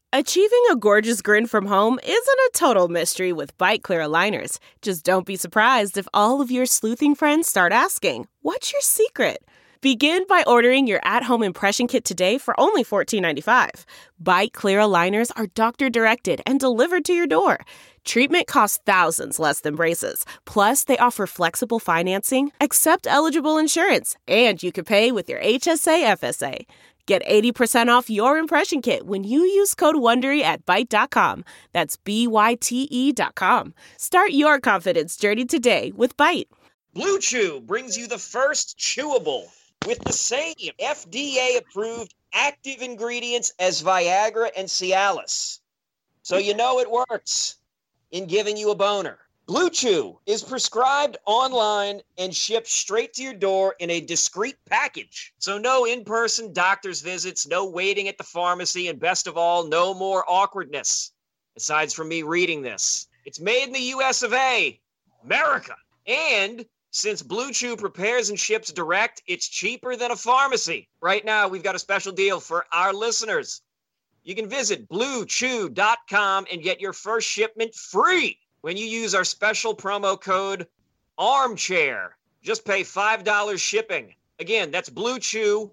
Achieving a gorgeous grin from home isn't a total mystery with Byte Clear aligners. Just don't be surprised if all of your sleuthing friends start asking, "What's your secret?" Begin by ordering your at-home impression kit today for only $14.95. Byte Clear aligners are doctor-directed and delivered to your door. Treatment costs thousands less than braces. Plus, they offer flexible financing, accept eligible insurance, and you can pay with your HSA FSA. Get 80% off your impression kit when you use code WONDERY at Byte.com. That's BYTE.com. Start your confidence journey today with Byte. Blue Chew brings you the first chewable with the same FDA-approved active ingredients as Viagra and Cialis. So you know it works in giving you a boner. Blue Chew is prescribed online and shipped straight to your door in a discreet package. So no in-person doctor's visits, no waiting at the pharmacy, and best of all, no more awkwardness. Aside from me reading this, it's made in the US of A, America. And since Blue Chew prepares and ships direct, it's cheaper than a pharmacy. Right now, we've got a special deal for our listeners. You can visit BlueChew.com and get your first shipment free when you use our special promo code ARMCHAIR. Just pay $5 shipping. Again, that's Blue Chew,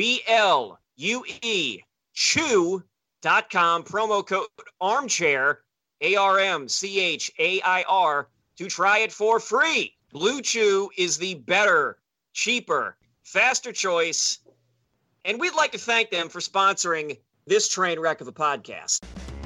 BLUE, chew.com, promo code ARMCHAIR, ARMCHAIR, to try it for free. Blue Chew is the better, cheaper, faster choice, and we'd like to thank them for sponsoring this train wreck of a podcast.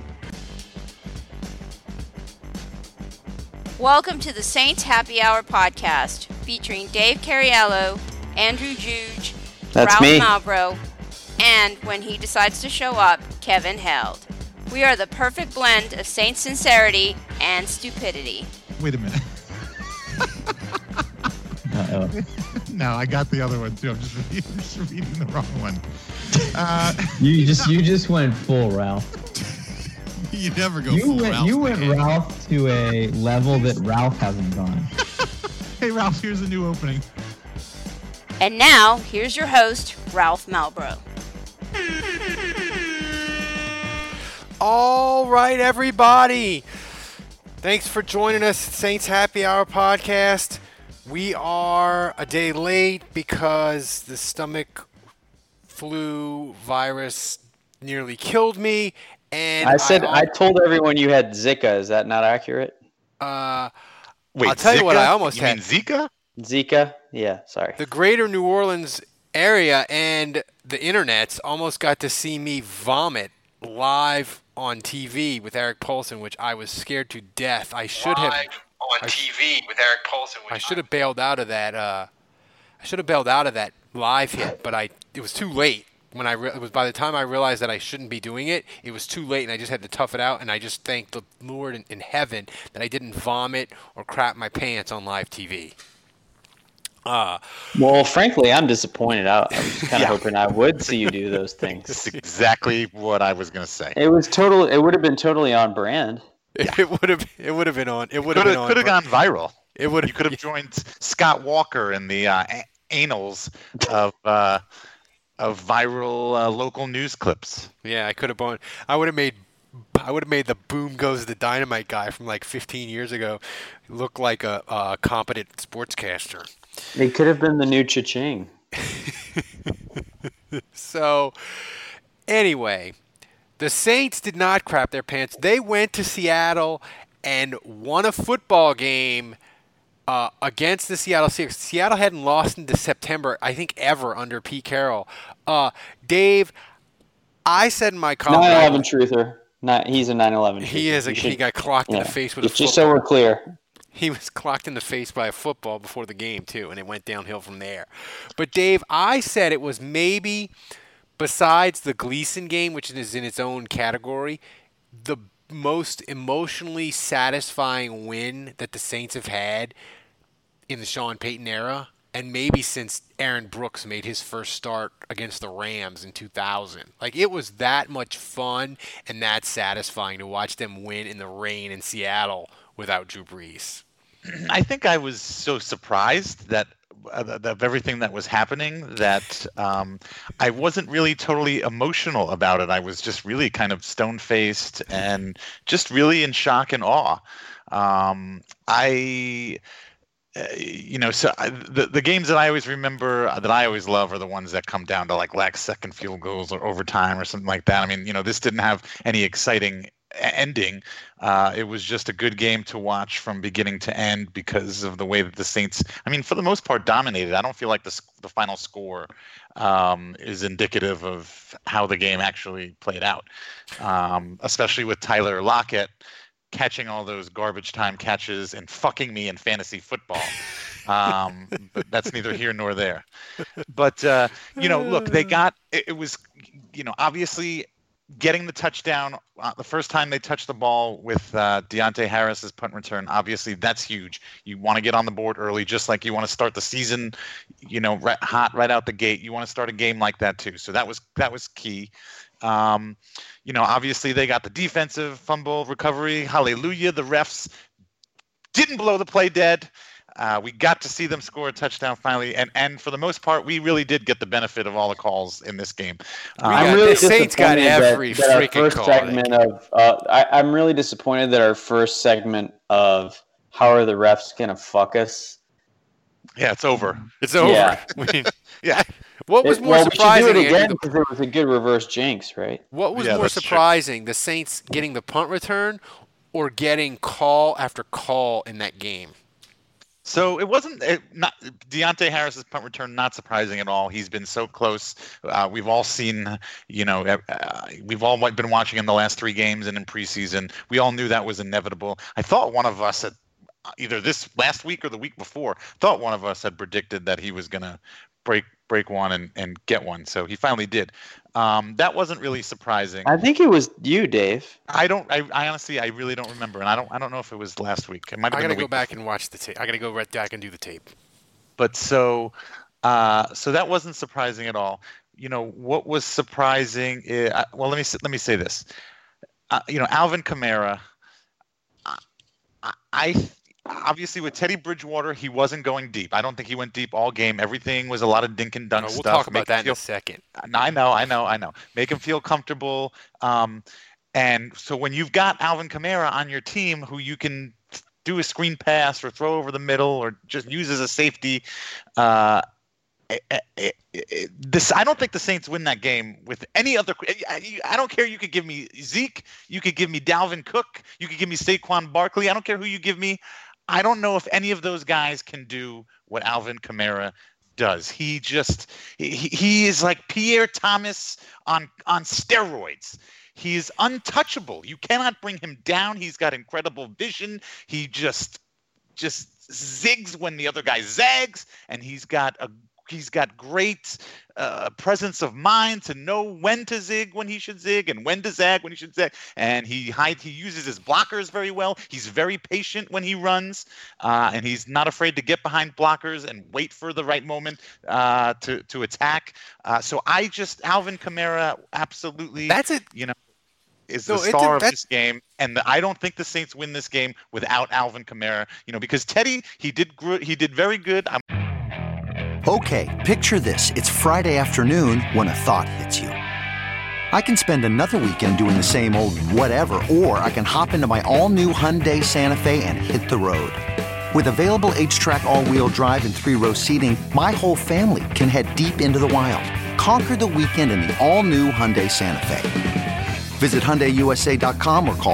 Welcome to the Saints Happy Hour podcast, featuring Dave Cariello, Andrew Juge, That's Ralph me. Malbrough, and when he decides to show up, Kevin Held. We are the perfect blend of Saints sincerity and stupidity. Wait a minute. Uh-oh. No, I got the other one too. I'm just reading the wrong one. You just went full Ralph. You never go You full went Ralph. you went man. Ralph to a level that Ralph hasn't gone. Hey Ralph, here's a new opening. And now, here's your host, Ralph Malbrough. All right, everybody. Thanks for joining us at Saints Happy Hour podcast. We are a day late because the stomach flu virus nearly killed me. And I told everyone you had Zika. Is that not accurate? Wait, I'll tell you what Zika? I almost You had. mean Zika? Zika? Yeah, sorry. The greater New Orleans area and the internets almost got to see me vomit live on TV with Eric Paulson, which I was scared to death. I should have bailed out of that. I should have bailed out of that live hit, but it was too late. When it was by the time I realized that I shouldn't be doing it, it was too late, and I just had to tough it out. And I just thank the Lord in heaven that I didn't vomit or crap my pants on live TV. Well, frankly, I'm disappointed. I was kind of hoping I would see you do those things. That's exactly what I was going to say. It would have been totally on brand. Yeah. It would have been on. It would have Could been on. have gone viral. It would. You could have joined Scott Walker in the annals of viral local news clips. Yeah, I could have. I would have made the Boom Goes the Dynamite guy from like 15 years ago look like a competent sportscaster. It could have been the new cha-ching. So, anyway, the Saints did not crap their pants. They went to Seattle and won a football game against the Seattle Seahawks. Seattle hadn't lost into September, I think, ever under Pete Carroll. Dave, I said in my column... 9/11 truther. He's a 9/11 truther. He got clocked in the face with a football. Just so we're clear. He was clocked in the face by a football before the game, too, and it went downhill from there. But, Dave, I said it was maybe, besides the Gleason game, which is in its own category, the most emotionally satisfying win that the Saints have had in the Sean Payton era, and maybe since Aaron Brooks made his first start against the Rams in 2000. Like, it was that much fun and that satisfying to watch them win in the rain in Seattle without Drew Brees. I think I was so surprised that of everything that was happening that I wasn't really totally emotional about it. I was just really kind of stone-faced and just really in shock and awe. The games that I always remember, that I always love, are the ones that come down to like last second field goals or overtime or something like that. I mean, this didn't have any exciting ending. It was just a good game to watch from beginning to end because of the way that the Saints, I mean, for the most part, dominated. I don't feel like the final score is indicative of how the game actually played out, especially with Tyler Lockett catching all those garbage time catches and fucking me in fantasy football. But that's neither here nor there. But, look, they got, it was, obviously getting the touchdown the first time they touched the ball with Deontay Harris's punt return. Obviously, that's huge. You want to get on the board early, just like you want to start the season, hot right out the gate. You want to start a game like that too. So that was key. Obviously they got the defensive fumble recovery. Hallelujah. The refs didn't blow the play dead. We got to see them score a touchdown finally. And for the most part, we really did get the benefit of all the calls in this game. The Saints got every freaking call. I'm really disappointed that our first segment of how are the refs going to fuck us? Yeah, it's over. It's over. Yeah. Yeah. What was more surprising? We should do it again because it was a good reverse jinx, right? What was more surprising, the Saints getting the punt return or getting call after call in that game? So it wasn't not Deontay Harris's punt return. Not surprising at all. He's been so close. We've all seen, we've all been watching in the last 3 games and in preseason. We all knew that was inevitable. I thought one of us had either this last week or the week before thought one of us had predicted that he was going to break one and get one. So he finally did. That wasn't really surprising. I think it was you, Dave. I honestly, I really don't remember. And I don't know if it was last week. It might have been the week go back before. And watch the tape. I got to go right back and do the tape. But so that wasn't surprising at all. What was surprising is, well, let me say this. Alvin Kamara, I obviously with Teddy Bridgewater, he wasn't going deep. I don't think he went deep all game. Everything was a lot of dink and dunk We'll stuff. Talk about that in a second. I know. Make him feel comfortable. And so when you've got Alvin Kamara on your team, who you can do a screen pass or throw over the middle or just use as a safety, I don't think the Saints win that game with any other. I don't care. You could give me Zeke. You could give me Dalvin Cook. You could give me Saquon Barkley. I don't care who you give me. I don't know if any of those guys can do what Alvin Kamara does. He is like Pierre Thomas on steroids. He is untouchable. You cannot bring him down. He's got incredible vision. He just zigs when the other guy zags, and he's got great presence of mind to know when to zig when he should zig and when to zag when he should zag. And he uses his blockers very well. He's very patient when he runs, and he's not afraid to get behind blockers and wait for the right moment to attack. So Alvin Kamara absolutely. That's it. Is the star of this game, and I don't think the Saints win this game without Alvin Kamara. Because Teddy, he did very good. Okay, picture this. It's Friday afternoon when a thought hits you. I can spend another weekend doing the same old whatever, or I can hop into my all-new Hyundai Santa Fe and hit the road. With available H-Track all-wheel drive and 3-row seating, my whole family can head deep into the wild. Conquer the weekend in the all-new Hyundai Santa Fe. Visit HyundaiUSA.com or call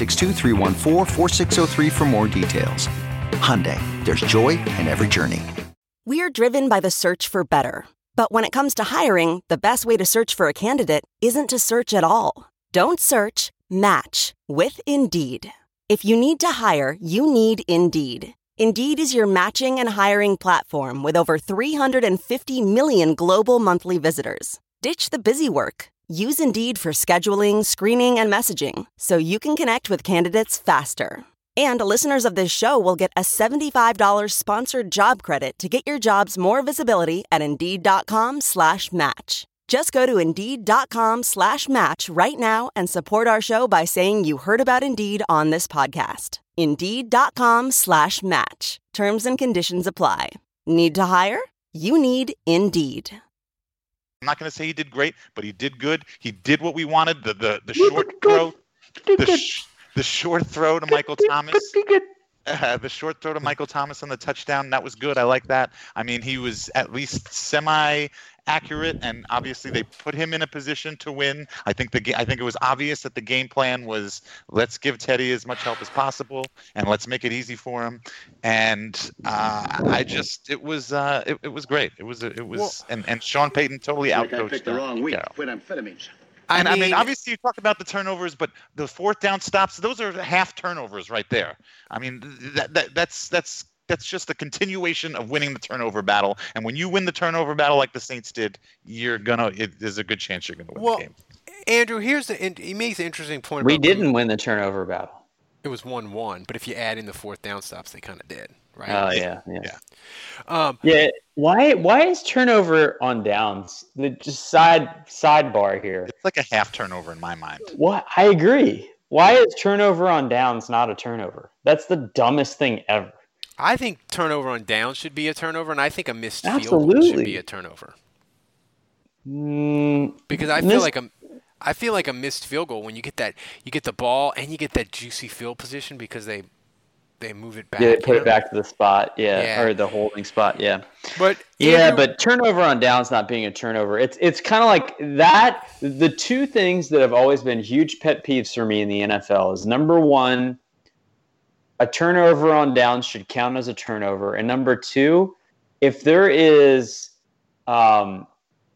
562-314-4603 for more details. Hyundai, there's joy in every journey. We're driven by the search for better. But when it comes to hiring, the best way to search for a candidate isn't to search at all. Don't search, match with Indeed. If you need to hire, you need Indeed. Indeed is your matching and hiring platform with over 350 million global monthly visitors. Ditch the busy work. Use Indeed for scheduling, screening, and messaging so you can connect with candidates faster. And listeners of this show will get a $75 sponsored job credit to get your jobs more visibility at Indeed.com/match. Just go to Indeed.com/match right now and support our show by saying you heard about Indeed on this podcast. Indeed.com/match. Terms and conditions apply. Need to hire? You need Indeed. I'm not going to say he did great, but he did good. He did what we wanted. The short throw, the short throw to Michael Thomas. The short throw to Michael Thomas on the touchdown, that was good. I like that. I mean, he was at least semi-accurate, and obviously they put him in a position to win. I think it was obvious that the game plan was let's give Teddy as much help as possible and let's make it easy for him. And it was great. It was and Sean Payton totally outcoached. I picked the wrong week. Quit amphetamines. I mean, obviously you talk about the turnovers, but the fourth down stops, those are half turnovers right there. I mean, that's just a continuation of winning the turnover battle. And when you win the turnover battle like the Saints did, there's a good chance you're gonna win the game. Andrew, he makes an interesting point. We didn't win the turnover battle. It was 1-1, but if you add in the fourth down stops, they kind of did, right? Oh yeah. Why is turnover on downs? Just sidebar here. It's like a half turnover in my mind. What? I agree. Why is turnover on downs not a turnover? That's the dumbest thing ever. I think turnover on downs should be a turnover, and I think a missed field goal should be a turnover. Because I feel like a missed field goal when you get the ball and you get that juicy field position because they move it back. Yeah, they put it back to the spot, or the holding spot, But but turnover on downs not being a turnover, it's kind of like that. The two things that have always been huge pet peeves for me in the NFL is, number one, a turnover on downs should count as a turnover, and number two, if there is a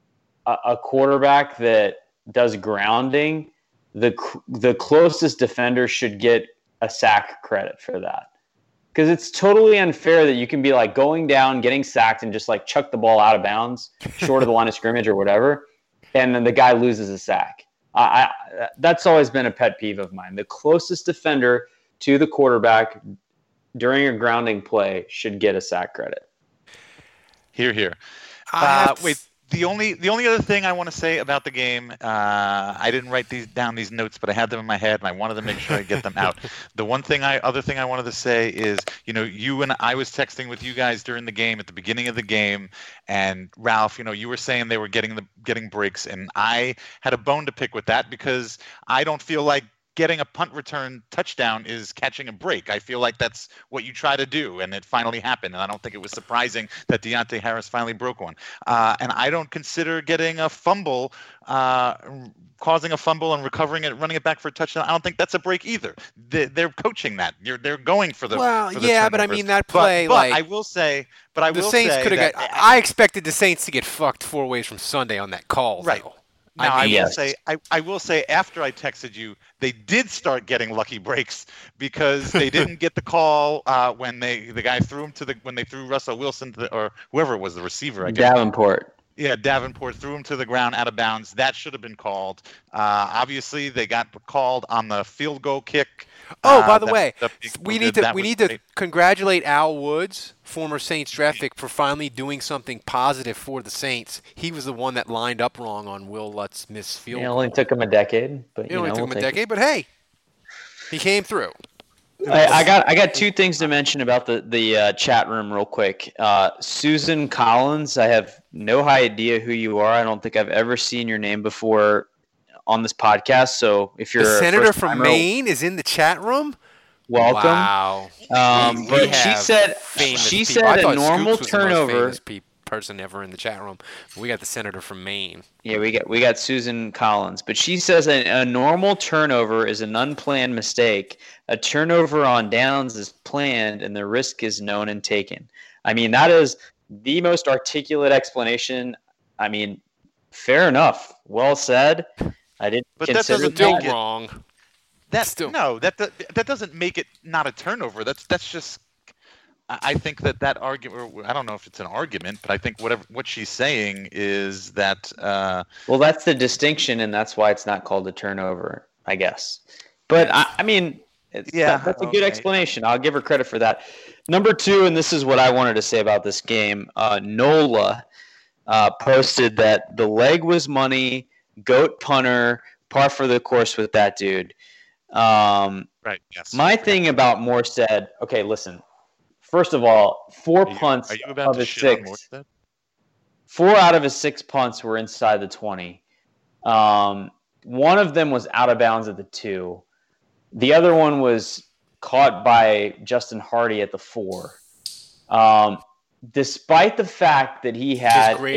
quarterback that does grounding, the closest defender should get a sack credit for that. Because it's totally unfair that you can be like going down, getting sacked, and just like chuck the ball out of bounds, short of the line of scrimmage or whatever, and then the guy loses a sack. That's always been a pet peeve of mine. The closest defender to the quarterback during a grounding play should get a sack credit. Here. Wait. The only other thing I want to say about the game, I didn't write these notes, but I had them in my head, and I wanted to make sure I get them out. The other thing I wanted to say is, you and I was texting with you guys during the game at the beginning of the game, and Ralph, you were saying they were getting breaks, and I had a bone to pick with that because I don't feel like getting a punt return touchdown is catching a break. I feel like that's what you try to do, and it finally happened. And I don't think it was surprising that Deontay Harris finally broke one. And I don't consider getting a fumble, causing a fumble and recovering it, running it back for a touchdown. I don't think that's a break either. They're coaching that. They're going for the. Well, for the yeah, but I mean that play. But I will say, the Saints could have got. I expected the Saints to get fucked 4 ways from Sunday on that call. Right. Though. Now, I will say after I texted you, they did start getting lucky breaks because they didn't get the call when the guy threw him when they threw Russell Wilson or whoever it was, the receiver, I guess. Davenport. Yeah, Davenport threw him to the ground out of bounds. That should have been called. Obviously, they got called on the field goal kick. Oh, by the way, we need to congratulate Al Woods, former Saints draft pick, for finally doing something positive for the Saints. He was the one that lined up wrong on Will Lutz missed field goal. It only took him a decade, but but hey, he came through. I got two things to mention about the chat room real quick. Susan Collins, I have no idea who you are. I don't think I've ever seen your name before on this podcast. So if you're the senator from Maine is in the chat room, welcome. Wow. But she said a normal turnover. Person ever in the chat room. We got the senator from Maine. Yeah, we got Susan Collins, but she says a normal turnover is an unplanned mistake. A turnover on downs is planned, and the risk is known and taken. I mean, that is the most articulate explanation. I mean, fair enough. Well said. I didn't. But that doesn't make it wrong. That doesn't make it not a turnover. That's just. I think that argument. I don't know if it's an argument, but I think what she's saying is that. Well, that's the distinction, and that's why it's not called a turnover, I guess. But I mean, that's a good explanation. I'll give her credit for that. Number two, and this is what I wanted to say about this game. Nola posted that the leg was money, goat punter, par for the course with that dude. Right. Yes. My thing about Morstead. Okay, listen. First of all, four Are you, punts are you about of to his shit on 6. Morstead? 4 out of his 6 punts were inside the 20. One of them was out of bounds at the 2. The other one was caught by Justin Hardy at the 4. Despite the fact that he had a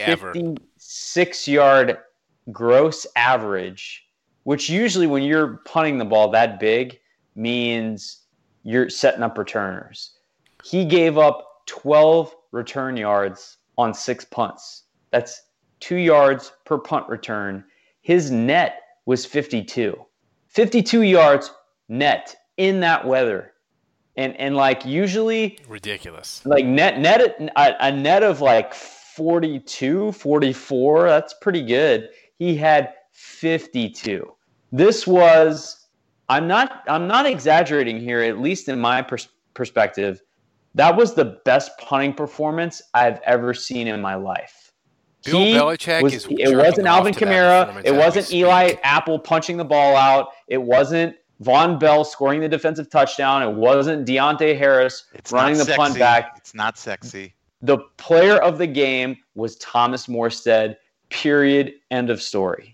56-yard gross average, which usually when you're punting the ball that big means you're setting up returners. He gave up 12 return yards on 6 punts. That's 2 yards per punt return. His net was 52. 52 yards net in that weather. And like usually ridiculous. Like a net of like 42, 44, that's pretty good. He had 52. This was I'm not exaggerating here, at least in my perspective. That was the best punting performance I've ever seen in my life. Bill Belichick is it wasn't Alvin Kamara. It wasn't Eli Apple punching the ball out. It wasn't Von Bell scoring the defensive touchdown. It wasn't Deontay Harris running the punt back. It's not sexy. The player of the game was Thomas Morstead, period, end of story.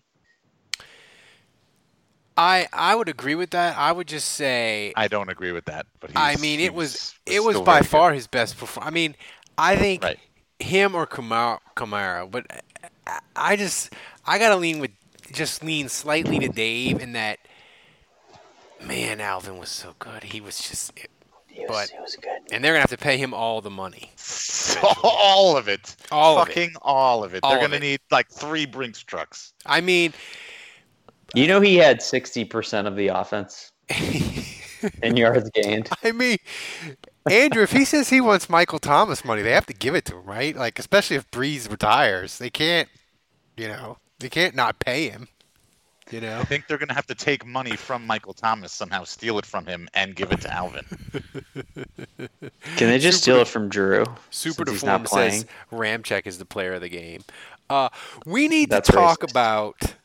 I would agree with that. I would just say I don't agree with that. But it was by far his best performance. I mean, I think him or Kamara, but I gotta lean slightly to Dave in that. Man, Alvin was so good. He was just. He was good. And they're gonna have to pay him all the money. All of it. All of it. They're gonna need like 3 Brinks trucks. I mean, you know, he had 60% of the offense in yards gained. I mean, Andrew, if he says he wants Michael Thomas money, they have to give it to him, right? Like, especially if Breeze retires, they can't not pay him. You know, I think they're going to have to take money from Michael Thomas somehow, steal it from him, and give it to Alvin. Can they just steal it from Drew? Super Deformed says Ramczyk is the player of the game. We need to talk about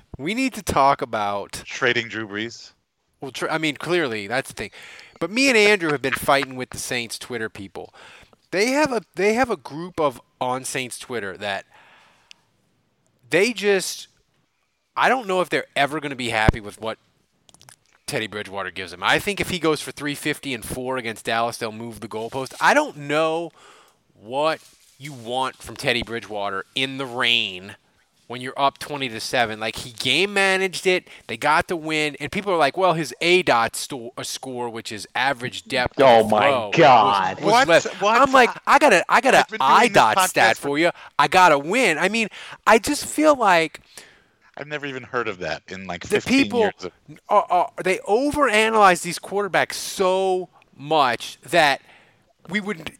trading Drew Brees. Well, I mean, clearly that's the thing. But me and Andrew have been fighting with the Saints Twitter people. They have a group of on Saints Twitter that they just. I don't know if they're ever going to be happy with what Teddy Bridgewater gives them. I think if he goes for 350 and 4 against Dallas, they'll move the goalpost. I don't know what you want from Teddy Bridgewater in the rain when you're up 20-7. Like, he game managed it. They got the win. And people are like, well, his ADOT score, which is average depth. Oh, my God. Was less. I'm like, I got an IDOT stat for you. I got a win. I mean, I just feel like I've never even heard of that in like 15 years. They overanalyze these quarterbacks so much that we would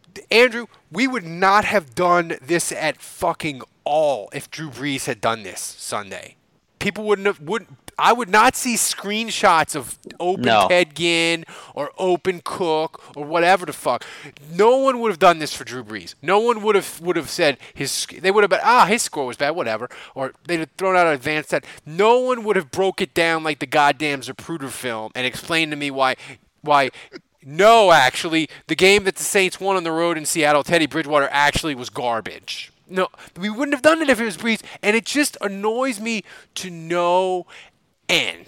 not have done this at fucking all if Drew Brees had done this Sunday. People I would not see screenshots of open Ted Ginn or open Cook or whatever the fuck. No one would have done this for Drew Brees. No one would have said they would have been, his score was bad, whatever. Or they'd have thrown out an advanced stat. No one would have broke it down like the goddamn Zapruder film and explained to me why no, actually, the game that the Saints won on the road in Seattle, Teddy Bridgewater actually was garbage. No, we wouldn't have done it if it was Brees, and it just annoys me to no end.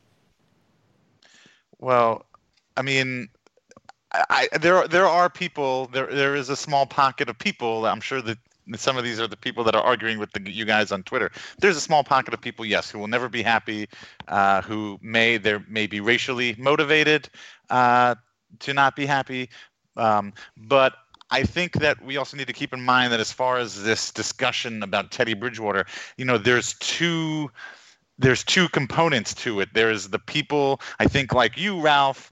Well, I mean, there are people. There is a small pocket of people. I'm sure that some of these are the people that are arguing with you guys on Twitter. There's a small pocket of people, yes, who will never be happy, who may be racially motivated to not be happy, but I think that we also need to keep in mind that as far as this discussion about Teddy Bridgewater, there's two components to it. There's the people, I think, like you, Ralph,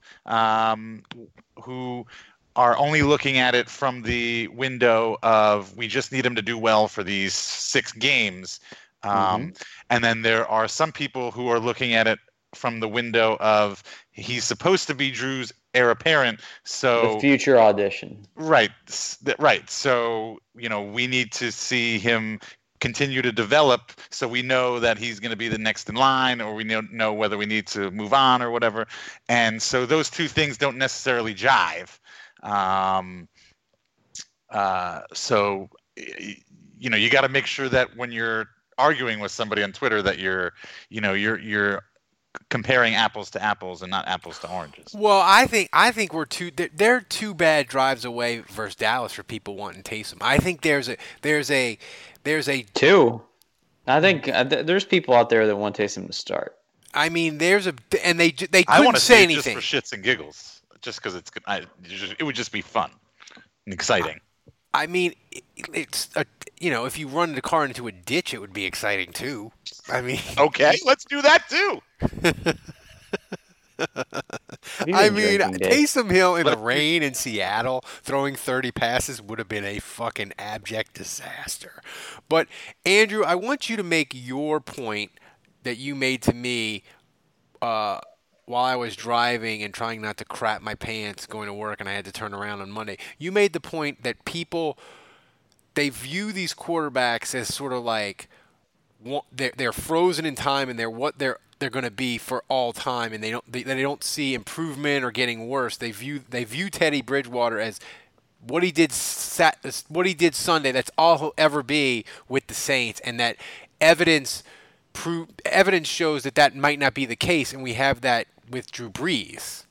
who are only looking at it from the window of we just need him to do well for these 6 games. And then there are some people who are looking at it from the window of he's supposed to be Drew's heir apparent, so the future audition. Right. So, we need to see him continue to develop so we know that he's going to be the next in line, or we know whether we need to move on or whatever. And so those two things don't necessarily jive. So, you got to make sure that when you're arguing with somebody on Twitter that you're comparing apples to apples and not apples to oranges. Well, I think they're two bad drives away versus Dallas for people wanting Taysom. I think there's a two. I think there's people out there that want Taysom to start. I mean, they I couldn't want to say see anything it just for shits and giggles, just because it would just be fun and exciting. I mean, if you run the car into a ditch, it would be exciting too. I mean, okay, let's do that too. I mean, Taysom Hill in the rain in Seattle throwing 30 passes would have been a fucking abject disaster. But Andrew, I want you to make your point that you made to me while I was driving and trying not to crap my pants going to work and I had to turn around on Monday. You made the point that people, they view these quarterbacks as sort of like they're frozen in time and they're what they're going to be for all time, and they don't see improvement or getting worse. They view Teddy Bridgewater as what he did Sunday. That's all he'll ever be with the Saints, and that evidence shows that might not be the case, and we have that with Drew Brees.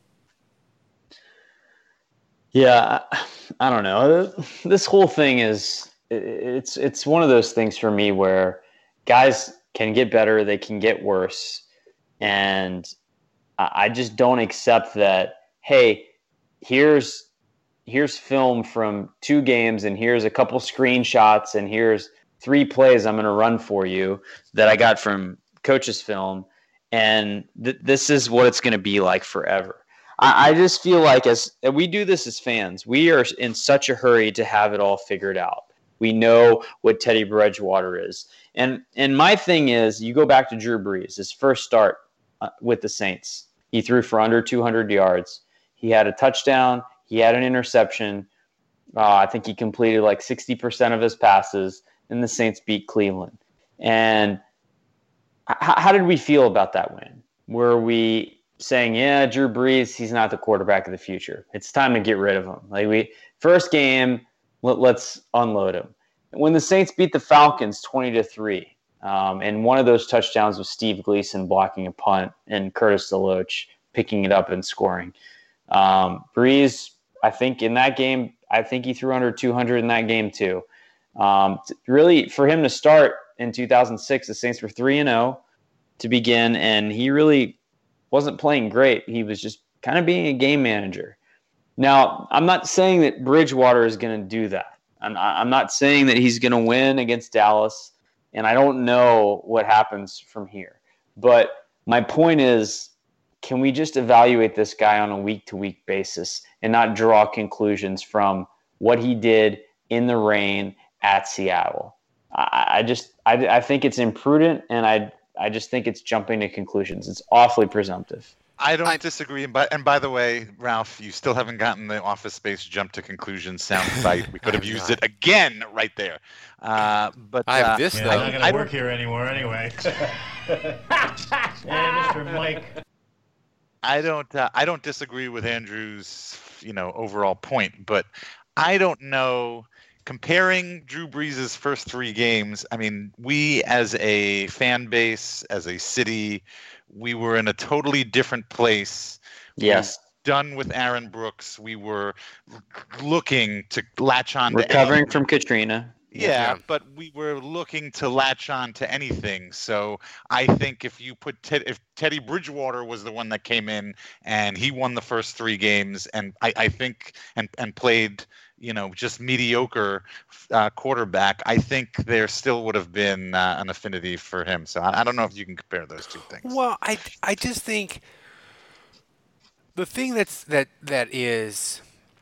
Yeah, I don't know. This whole thing is it's one of those things for me where guys can get better, they can get worse, and I just don't accept that. Hey, here's film from 2 games, and here's a couple screenshots, and here's 3 plays I'm going to run for you that I got from coach's film, and this is what it's going to be like forever. I just feel like as we do this as fans, we are in such a hurry to have it all figured out. We know what Teddy Bridgewater is. And my thing is, you go back to Drew Brees, his first start with the Saints. He threw for under 200 yards. He had a touchdown. He had an interception. I think he completed like 60% of his passes, and the Saints beat Cleveland. And how did we feel about that win? Were we saying, yeah, Drew Brees, he's not the quarterback of the future. It's time to get rid of him. First game, let's unload him. When the Saints beat the Falcons 20-3, and one of those touchdowns was Steve Gleason blocking a punt and Curtis DeLoach picking it up and scoring. Brees, I think in that game, he threw under 200 in that game too. Really, for him to start in 2006, the Saints were 3-0 to begin, and he really wasn't playing great. He was just kind of being a game manager. Now, I'm not saying that Bridgewater is going to do that. I'm not saying that he's going to win against Dallas, and I don't know what happens from here. But my point is, can we just evaluate this guy on a week-to-week basis and not draw conclusions from what he did in the rain at Seattle? I think it's imprudent, and I just think it's jumping to conclusions. It's awfully presumptive. I don't disagree. And by the way, Ralph, you still haven't gotten the Office Space jump to conclusion sound bite. We could have used it again right there. But I have this, though. I'm not going to work here anymore anyway. Hey, Mr. Mike. I don't disagree with Andrew's, overall point, but I don't know. Comparing Drew Brees' first 3 games, I mean, we as a fan base, as a city, we were in a totally different place. Yes. Done with Aaron Brooks. We were looking to latch on recovering from Katrina. Yeah, but we were looking to latch on to anything. So I think if you put if Teddy Bridgewater was the one that came in and he won the first 3 games, and I think and played just mediocre quarterback, I think there still would have been an affinity for him. So I don't know if you can compare those 2 things. Well, I just think the thing that is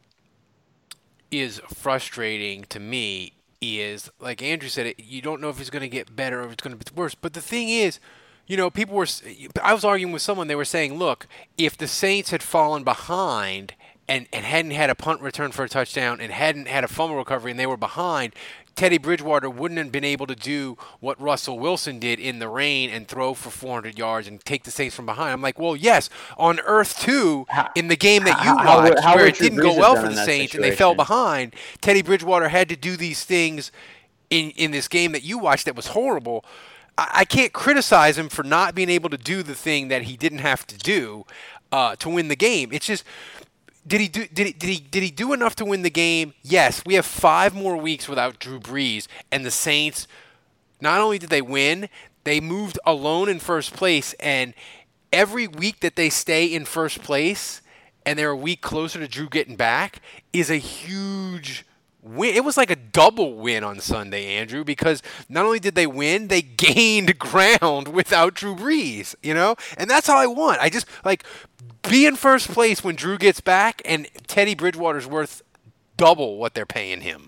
frustrating to me is, like Andrew said, you don't know if it's going to get better or if it's going to be worse. But the thing is, I was arguing with someone, they were saying, look, if the Saints had fallen behind and hadn't had a punt return for a touchdown and hadn't had a fumble recovery and they were behind, Teddy Bridgewater wouldn't have been able to do what Russell Wilson did in the rain and throw for 400 yards and take the Saints from behind. I'm like, well, yes, on Earth 2, in the game that you watched, where it didn't go well for the Saints and they fell behind, Teddy Bridgewater had to do these things in this game that you watched that was horrible. I can't criticize him for not being able to do the thing that he didn't have to do to win the game. It's just, did he do enough to win the game? Yes. We have 5 more weeks without Drew Brees, and the Saints, not only did they win, they moved alone in first place, and every week that they stay in first place and they're a week closer to Drew getting back is a huge win. It was like a double win on Sunday, Andrew, because not only did they win, they gained ground without Drew Brees, And that's how I want. I just, be in first place when Drew gets back, and Teddy Bridgewater's worth double what they're paying him.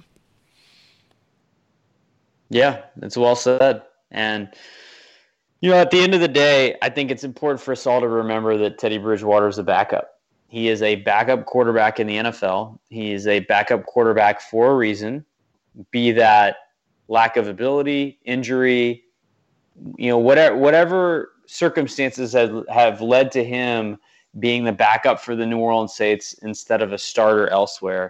Yeah, that's well said. And, at the end of the day, I think it's important for us all to remember that Teddy Bridgewater is a backup. He is a backup quarterback in the NFL. He is a backup quarterback for a reason, be that lack of ability, injury, whatever circumstances have led to him being the backup for the New Orleans Saints instead of a starter elsewhere.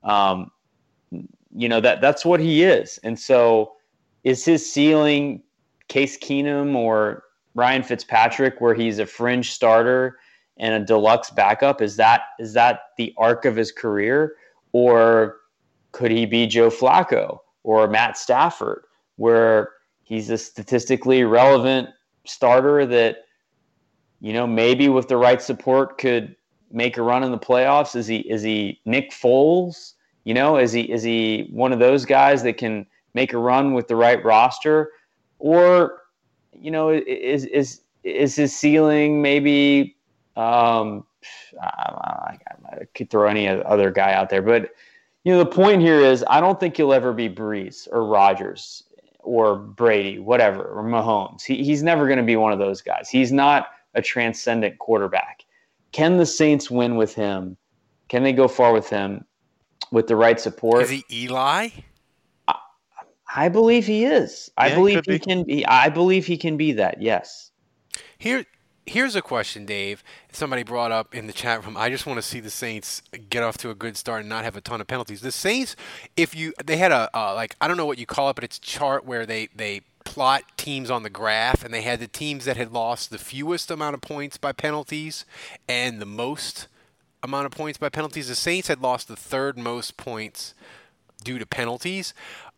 That's what he is. And so is his ceiling Case Keenum or Ryan Fitzpatrick, where he's a fringe starter and a deluxe backup? Is that the arc of his career? Or could he be Joe Flacco or Matt Stafford, where he's a statistically relevant starter that, maybe with the right support could make a run in the playoffs? Is he Nick Foles? Is he one of those guys that can make a run with the right roster? Or, is his ceiling maybe, I could throw any other guy out there, but the point here is I don't think he'll ever be Brees or Rodgers or Brady, whatever, or Mahomes. He's never going to be one of those guys. He's not a transcendent quarterback. Can the Saints win with him? Can they go far with him with the right support? Is he Eli? I believe he is. I believe he can be. I believe he can be that. Yes. Here's a question, Dave. Somebody brought up in the chat room. I just want to see the Saints get off to a good start and not have a ton of penalties. The Saints, they had a I don't know what you call it, but it's a chart where they plot teams on the graph, and they had the teams that had lost the fewest amount of points by penalties and the most amount of points by penalties. The Saints had lost the third most points due to penalties.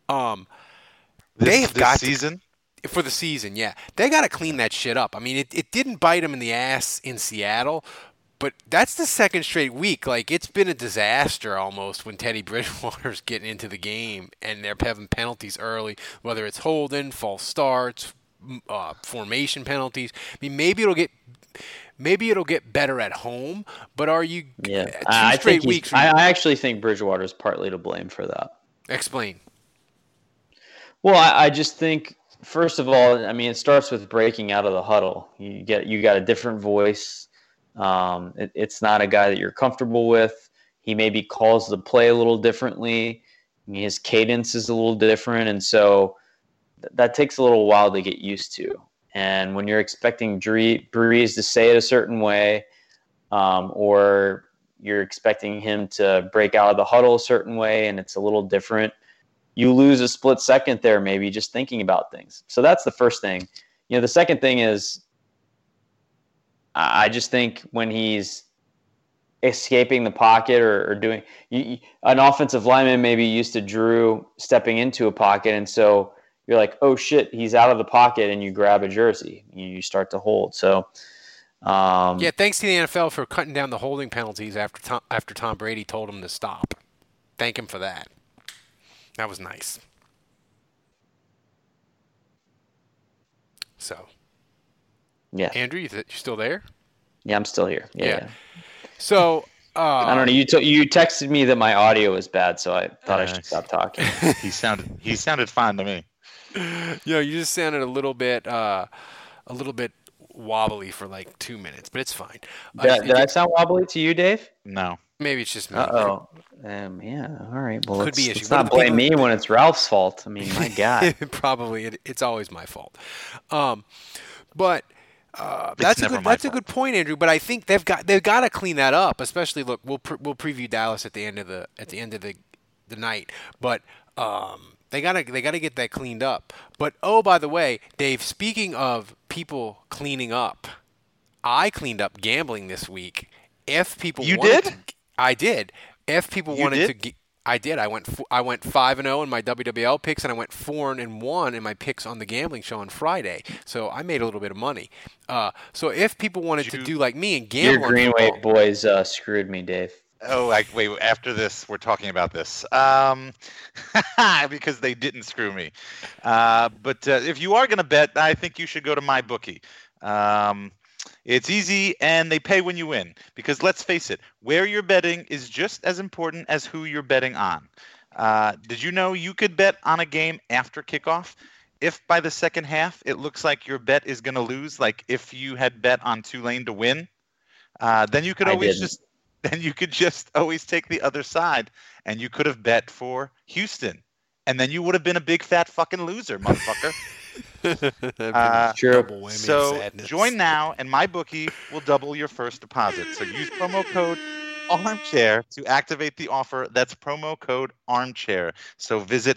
This season? For the season, yeah. They got to clean that shit up. I mean, it didn't bite them in the ass in Seattle, but that's the second straight week. It's been a disaster almost when Teddy Bridgewater's getting into the game and they're having penalties early, whether it's holding, false starts, formation penalties. I mean, maybe it'll get better at home, but are you two straight weeks? I actually think Bridgewater's partly to blame for that. Explain. Well, I just think, first of all, I mean, it starts with breaking out of the huddle. You got a different voice. It's not a guy that you're comfortable with. He maybe calls the play a little differently. His cadence is a little different, and so that takes a little while to get used to. And when you're expecting Brees to say it a certain way, or you're expecting him to break out of the huddle a certain way, and it's a little different, you lose a split second there, maybe just thinking about things. So that's the first thing. The second thing is, I just think when he's escaping the pocket or doing an offensive lineman, maybe used to Drew stepping into a pocket. And so you're like, oh shit, he's out of the pocket, and you grab a jersey, you start to hold. So, thanks to the NFL for cutting down the holding penalties after Tom Brady told him to stop. Thank him for that. That was nice. So, yeah, Andrew, you still there? Yeah, I'm still here. Yeah. So, I don't know. You texted me that my audio was bad, so I thought I should stop talking. He sounded fine to me. Yeah, you just sounded a little bit wobbly for 2 minutes, but it's fine. Did I sound wobbly to you, Dave? No. Maybe it's just me. Uh-oh. Yeah, all right. Well, Could be issue. let's not blame me when it's Ralph's fault. I mean, my God. Probably it's always my fault. But that's a good point, Andrew. But I think they've got to clean that up. Especially, look, we'll preview Dallas at the end of the night. But they gotta get that cleaned up. But oh, by the way, Dave, speaking of people cleaning up, I cleaned up gambling this week. If people I did. If people wanted to, I did. I went 5-0 in my WWL picks, and I went 4-1 in my picks on the gambling show on Friday. So I made a little bit of money. So if people wanted to do like me and gamble, your Greenway boys screwed me, Dave. Oh, wait. After this, we're talking about this because they didn't screw me. But if you are going to bet, I think you should go to MyBookie. It's easy, and they pay when you win. Because let's face it, where you're betting is just as important as who you're betting on. Did you know you could bet on a game after kickoff? If by the second half it looks like your bet is going to lose, like if you had bet on Tulane to win, then you could always take the other side, and you could have bet for Houston, and then you would have been a big fat fucking loser, motherfucker. So join now, and MyBookie will double your first deposit. So use promo code Armchair to activate the offer. That's promo code Armchair. So visit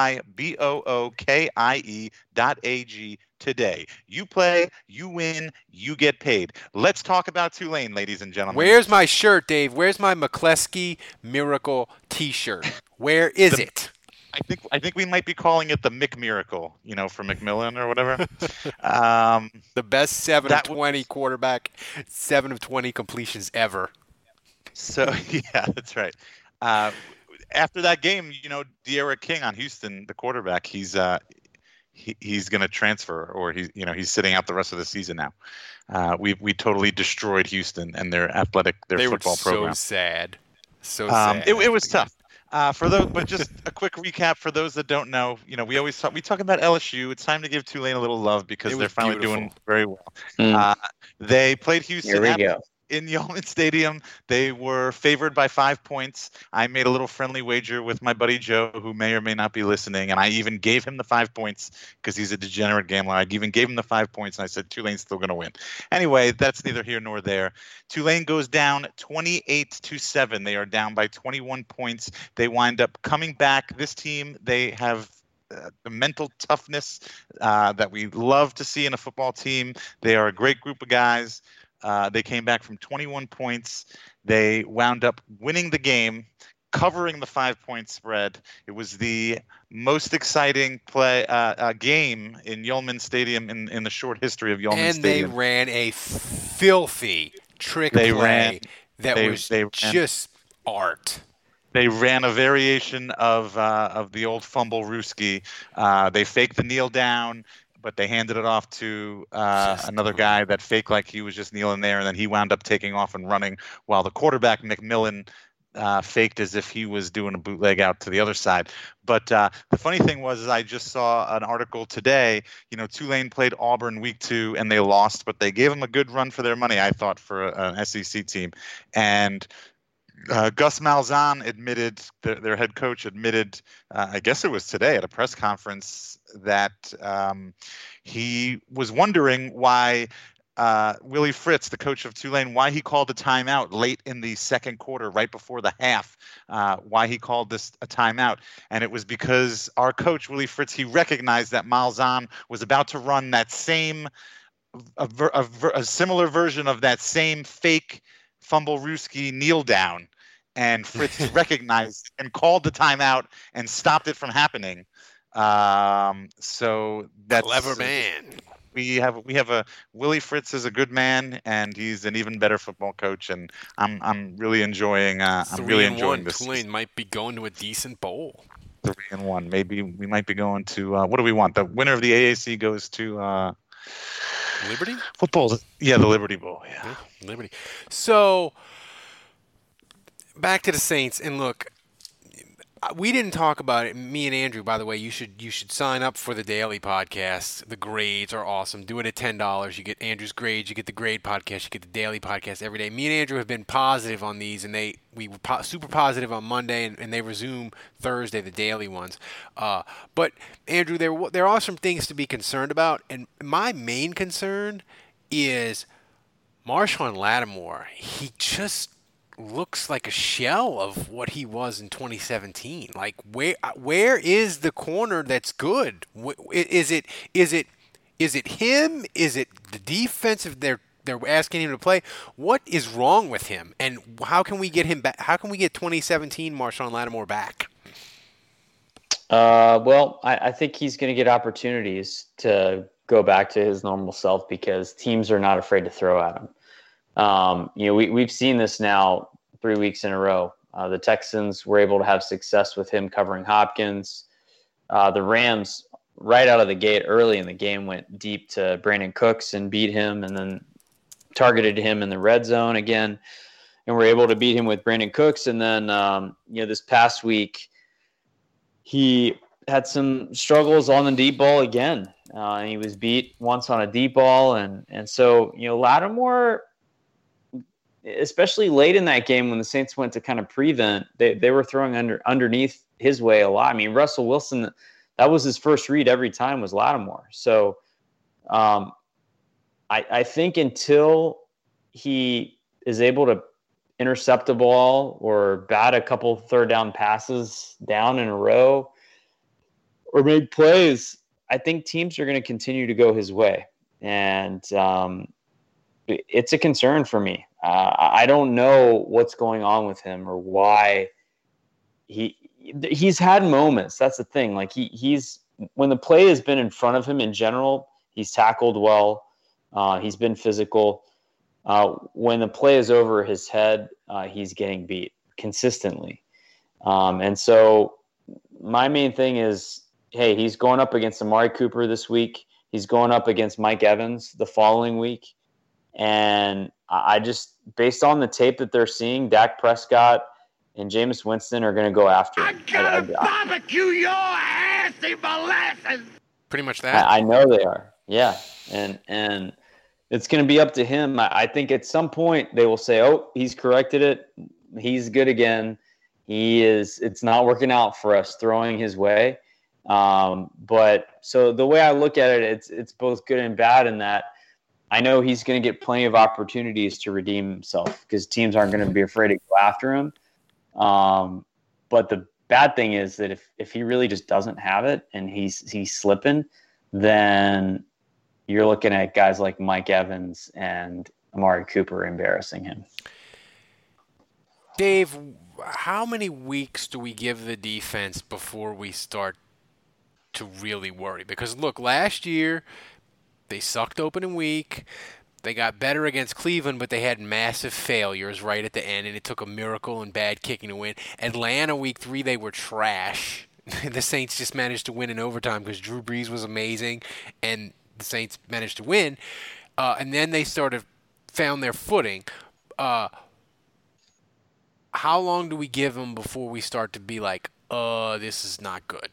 MyBookie.ag today. You play, you win, you get paid. Let's talk about Tulane, ladies and gentlemen. Where's my shirt, Dave? Where's my McCleskey Miracle T-shirt? Where is it? I think we might be calling it the McMiracle, for McMillan or whatever. The best 7 of 20 quarterback, 7 of 20 completions ever. So, yeah, that's right. After that game, De'Ara King on Houston, the quarterback, he's going to transfer, or he's sitting out the rest of the season now. We totally destroyed Houston and their football program. So sad. Sad. It was tough. But just a quick recap for those that don't know. We talk about LSU. It's time to give Tulane a little love because they're finally doing very well. They played Houston. Here we go. In Yeoman Stadium. They were favored by 5 points. I made a little friendly wager with my buddy Joe, who may or may not be listening, and I even gave him the 5 points because he's a degenerate gambler. I even gave him the 5 points, and I said Tulane's still going to win. Anyway, that's neither here nor there. Tulane goes down 28-7. They are down by 21 points. They wind up coming back. This team, they have the mental toughness that we love to see in a football team. They are a great group of guys. They came back from 21 points. They wound up winning the game, covering the 5-point spread. It was the most exciting game in Yeoman Stadium in the short history of Yeoman Stadium. And they ran a filthy trick play that was just art. They ran a variation of the old fumble Ruski. They faked the kneel down, but they handed it off to another guy that faked like he was just kneeling there, and then he wound up taking off and running while the quarterback, McMillan, faked as if he was doing a bootleg out to the other side. But the funny thing was I just saw an article today. Tulane played Auburn week 2, and they lost, but they gave them a good run for their money, I thought, for an SEC team. And Gus Malzahn admitted, their head coach admitted, I guess it was today at a press conference, that he was wondering why Willie Fritz, the coach of Tulane, why he called a timeout late in the second quarter, right before the half, why he called this a timeout. And it was because our coach, Willie Fritz, he recognized that Malzahn was about to run that same, a similar version of that same fake fumble Ruski kneel down, and Fritz recognized and called the timeout and stopped it from happening. So that's clever man. We have a Willie Fritz is a good man, and he's an even better football coach, and I'm really enjoying this. Tulane might be going to a decent bowl. 3-1. Maybe we might be going to what do we want? The winner of the AAC goes to Liberty? Football. Yeah, the Liberty Bowl. Yeah. Liberty. So back to the Saints, and look, We didn't talk about it. Me and Andrew, by the way, you should sign up for the daily podcast. The grades are awesome. Do it at $10. You get Andrew's grades, you get the grade podcast, you get the daily podcast every day. Me and Andrew have been positive on these, and we were super positive on Monday, and they resume Thursday, the daily ones. But Andrew, there are some things to be concerned about, and my main concern is Marshawn Lattimore. He just looks like a shell of what he was in 2017. Like, where is the corner that's good? Is it him? Is it the defensive they're asking him to play? What is wrong with him? And how can we get him back? How can we get 2017 Marshawn Lattimore back? Well, I think he's going to get opportunities to go back to his normal self because teams are not afraid to throw at him. We've seen this now 3 weeks in a row. The Texans were able to have success with him covering Hopkins. The Rams, right out of the gate early in the game, went deep to Brandon Cooks and beat him, and then targeted him in the red zone again, and were able to beat him with Brandon Cooks. And then, this past week, he had some struggles on the deep ball again. He was beat once on a deep ball, and so Lattimore, especially late in that game when the Saints went to kind of prevent, they were throwing underneath his way a lot. I mean, Russell Wilson, that was his first read every time was Lattimore. So I think until he is able to intercept a ball or bat a couple third down passes down in a row or make plays, I think teams are going to continue to go his way. And it's a concern for me. I don't know what's going on with him or why he's had moments. That's the thing. Like he's when the play has been in front of him in general, he's tackled well. He's been physical. When the play is over his head, he's getting beat consistently. And so my main thing is, hey, he's going up against Amari Cooper this week. He's going up against Mike Evans the following week. And I just, based on the tape that they're seeing, Dak Prescott and Jameis Winston are going to go after him. I'm gonna barbecue your ass in molasses. Pretty much that. I know they are. Yeah. And it's going to be up to him. I think at some point they will say, oh, he's corrected it. He's good again. It's not working out for us throwing his way. But so the way I look at it, it's both good and bad in that I know he's going to get plenty of opportunities to redeem himself because teams aren't going to be afraid to go after him. But the bad thing is that if he really just doesn't have it and he's slipping, then you're looking at guys like Mike Evans and Amari Cooper embarrassing him. Dave, how many weeks do we give the defense before we start to really worry? Because, look, last year they sucked opening week. They got better against Cleveland, but they had massive failures right at the end, and it took a miracle and bad kicking to win. Atlanta, week 3, they were trash. The Saints just managed to win in overtime because Drew Brees was amazing, and the Saints managed to win. And then they found their footing. How long do we give them before we start to be like, this is not good?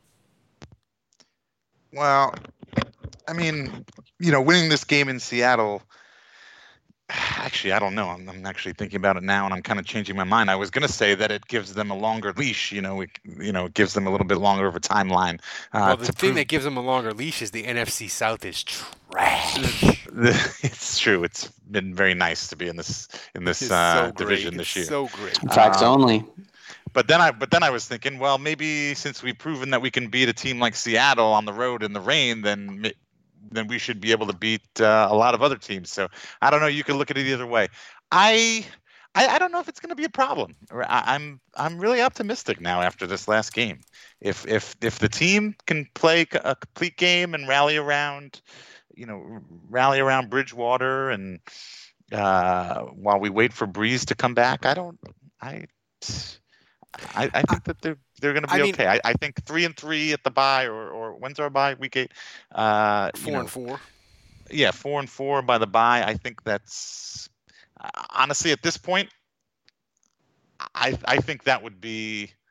Well, I mean, winning this game in Seattle, actually, I don't know. I'm actually thinking about it now, and I'm kind of changing my mind. I was going to say that it gives them a longer leash. It gives them a little bit longer of a timeline. Well, the thing that gives them a longer leash is the NFC South is trash. It's true. It's been very nice to be in this division this year. So great. Facts only. But then I was thinking, well, maybe since we've proven that we can beat a team like Seattle on the road in the rain, then we should be able to beat a lot of other teams. So I don't know. You could look at it either way. I don't know if it's going to be a problem. I'm really optimistic now after this last game. If the team can play a complete game and rally around Bridgewater and while we wait for Breeze to come back, I think that they're going to be okay. I think 3-3 at the bye, or when's our bye? Week 8. 4-4. Yeah, 4-4 by the bye. I think that's honestly at this point, I think that would be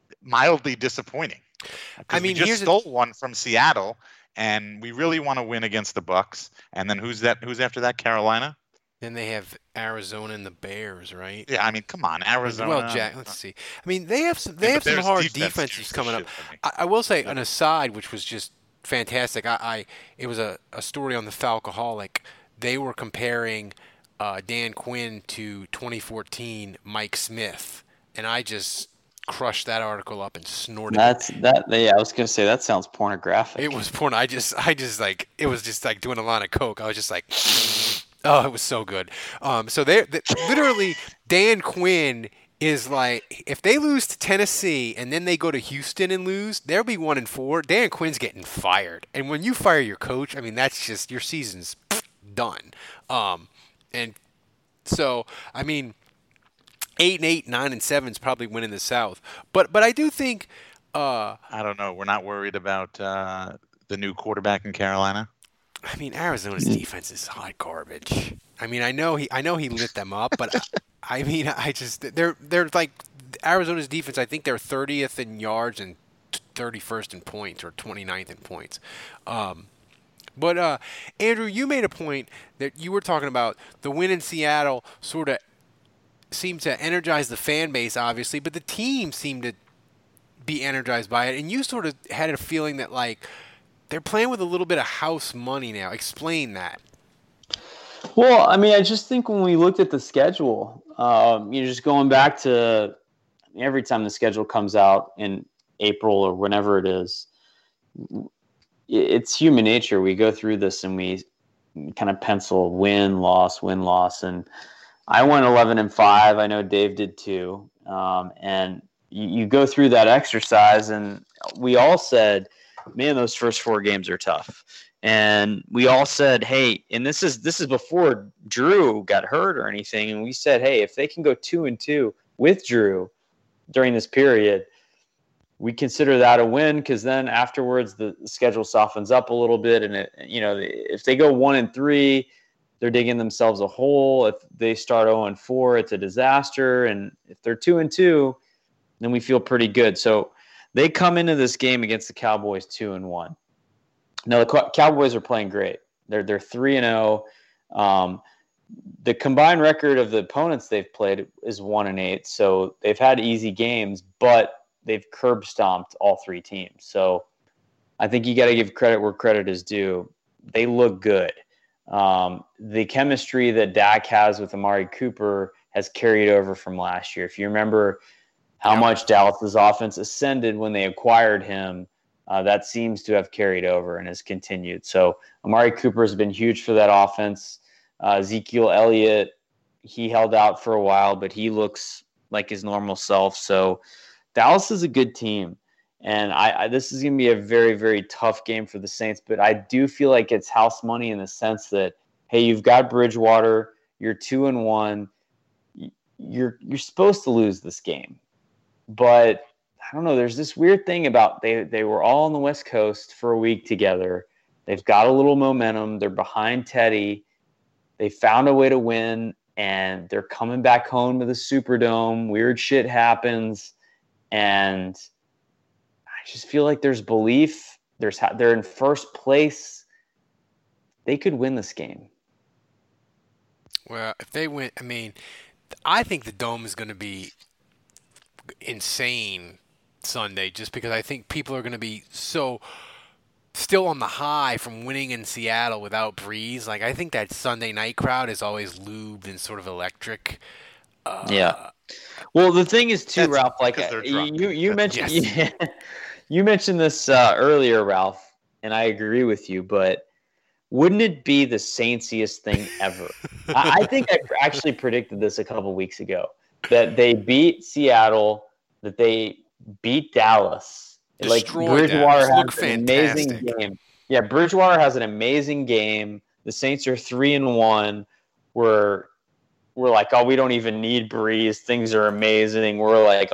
mildly disappointing. I mean, we just stole one from Seattle, and we really want to win against the Bucks. And then who's after that? Carolina. Then they have Arizona and the Bears, right? Yeah, I mean, come on, Arizona. Well, Jack, let's see. I mean, they have some hard defenses coming up. I will say, an aside, which was just fantastic. It was a story on the Falcoholic. They were comparing Dan Quinn to 2014 Mike Smith, and I just crushed that article up and snorted it. Yeah, I was gonna say that sounds pornographic. It was porn. I just like it was just like doing a line of coke. I was just like. Oh, it was so good. So they literally Dan Quinn is like, if they lose to Tennessee and then they go to Houston and lose, they'll be 1-4. Dan Quinn's getting fired, and when you fire your coach, I mean that's just your season's done. And so I mean, 8-8, 9-7 is probably winning the South. But I do think I don't know. We're not worried about the new quarterback in Carolina. I mean, Arizona's defense is hot garbage. I mean, I know he lit them up, but I mean, they're like Arizona's defense. I think they're 30th in yards and 31st in points, or 29th in points. But Andrew, you made a point that you were talking about the win in Seattle sort of seemed to energize the fan base, obviously, but the team seemed to be energized by it, and you sort of had a feeling that like. They're playing with a little bit of house money now. Explain that. Well, I mean, I just think when we looked at the schedule, just going back to every time the schedule comes out in April or whenever it is, it's human nature. We go through this and we kind of pencil win, loss, and I went 11-5. I know Dave did too. And you go through that exercise, and we all said, man, those first 4 games are tough. And we all said, hey, and this is before Drew got hurt or anything. And we said, hey, if they can go 2-2 with Drew during this period, we consider that a win, because then afterwards the schedule softens up a little bit. And if they go 1-3, they're digging themselves a hole. If they start 0-4, it's a disaster. And if they're 2-2, then we feel pretty good. So they come into this game against the Cowboys 2-1. Now the Cowboys are playing great. They're 3-0. The combined record of the opponents they've played is 1-8. So they've had easy games, but they've curb stomped all 3 teams. So I think you got to give credit where credit is due. They look good. The chemistry that Dak has with Amari Cooper has carried over from last year. If you remember how much Dallas's offense ascended when they acquired him, that seems to have carried over and has continued. So Amari Cooper has been huge for that offense. Ezekiel Elliott, he held out for a while, but he looks like his normal self. So Dallas is a good team. And this is going to be a very, very tough game for the Saints, but I do feel like it's house money in the sense that, hey, you've got Bridgewater, you're 2-1, you're supposed to lose this game. But I don't know, there's this weird thing about they were all on the West Coast for a week together. They've got a little momentum. They're behind Teddy. They found a way to win, and they're coming back home to the Superdome. Weird shit happens, and I just feel like there's belief. They're in first place. They could win this game. Well, if they win, I mean, I think the Dome is going to be insane Sunday, just because I think people are going to be so still on the high from winning in Seattle without Breeze. Like, I think that Sunday night crowd is always lubed and sort of electric. Yeah. Well, the thing is too, Ralph, like you mentioned, yes. You mentioned this earlier, Ralph, and I agree with you, but wouldn't it be the Saintsiest thing ever? I think I actually predicted this a couple weeks ago, that they beat Seattle, that they beat Dallas. Destroy like Bridgewater Dallas. has an amazing game. Yeah, Bridgewater has an amazing game. The Saints are 3-1. We're like, oh, we don't even need Breeze. Things are amazing. We're like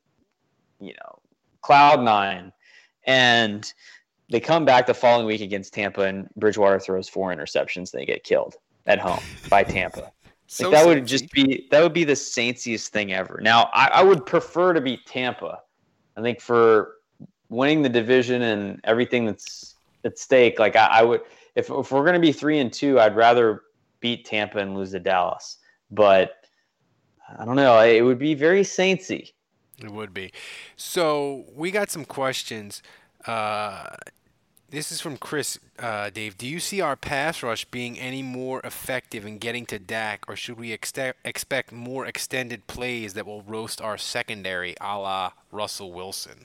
cloud 9. And they come back the following week against Tampa, and Bridgewater throws 4 interceptions. They get killed at home by Tampa. That would be the Saintsiest thing ever. Now, I would prefer to beat Tampa I think for winning the division and everything that's at stake, like I would, if we're going to be 3-2, I'd rather beat Tampa and lose to Dallas. But I don't know. It would be very Saintsy. It would be. So we got some questions. This is from Chris. Dave, do you see our pass rush being any more effective in getting to Dak, or should we expect more extended plays that will roast our secondary, a la Russell Wilson?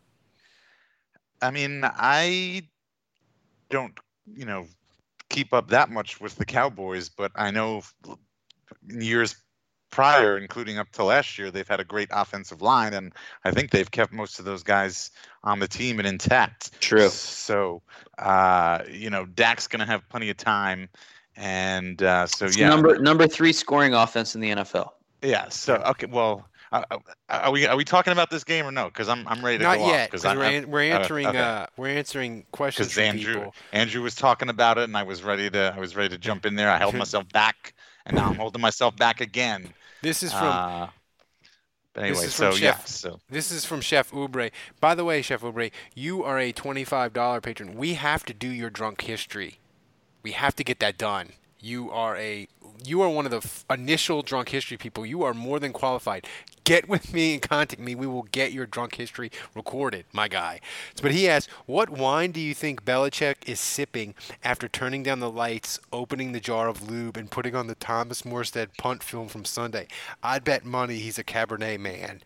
I mean, I don't, keep up that much with the Cowboys, but I know in years prior, including up to last year, they've had a great offensive line, and I think they've kept most of those guys on the team and intact. True. So, Dak's going to have plenty of time, and it's number 3 scoring offense in the NFL. Yeah. So okay, well. Are we talking about this game or no? Because I'm ready to Not go yet. Because we're answering questions from people. Andrew was talking about it, and I was ready to jump in there. I held myself back, and now I'm holding myself back again. This is from. But anyway, this is from Chef Oubre. By the way, Chef Oubre, you are a $25 patron. We have to do your drunk history. We have to get that done. You are one of the initial drunk history people. You are more than qualified. Get with me and contact me. We will get your drunk history recorded, my guy. But he asks, what wine do you think Belichick is sipping after turning down the lights, opening the jar of lube, and putting on the Thomas Morstead punt film from Sunday? I'd bet money he's a Cabernet man.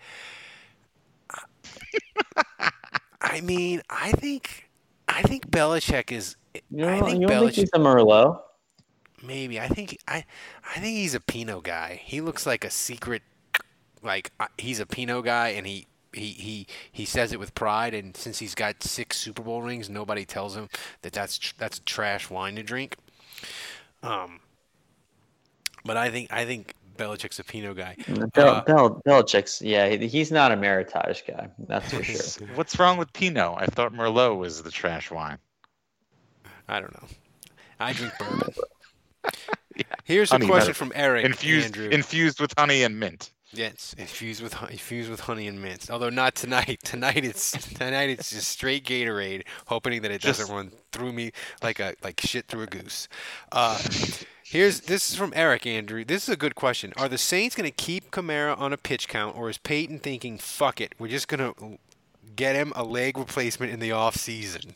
I mean, I think Belichick is. You don't think he's a Merlot? Maybe. I think he's a Pinot guy. He looks like a secret, he's a Pinot guy, and he says it with pride. And since he's got 6 Super Bowl rings, nobody tells him that's trash wine to drink. But I think Belichick's a Pinot guy. Belichick's, he's not a Meritage guy. That's for sure. What's wrong with Pinot? I thought Merlot was the trash wine. I don't know. I drink bourbon. Here's a question from Eric. Infused with honey and mint. Yes, infused with honey and mint. Although not tonight. Tonight it's just straight Gatorade, hoping that it doesn't run through me like shit through a goose. This is from Eric, Andrew. This is a good question. Are the Saints going to keep Kamara on a pitch count, or is Peyton thinking, fuck it, we're just going to get him a leg replacement in the off season?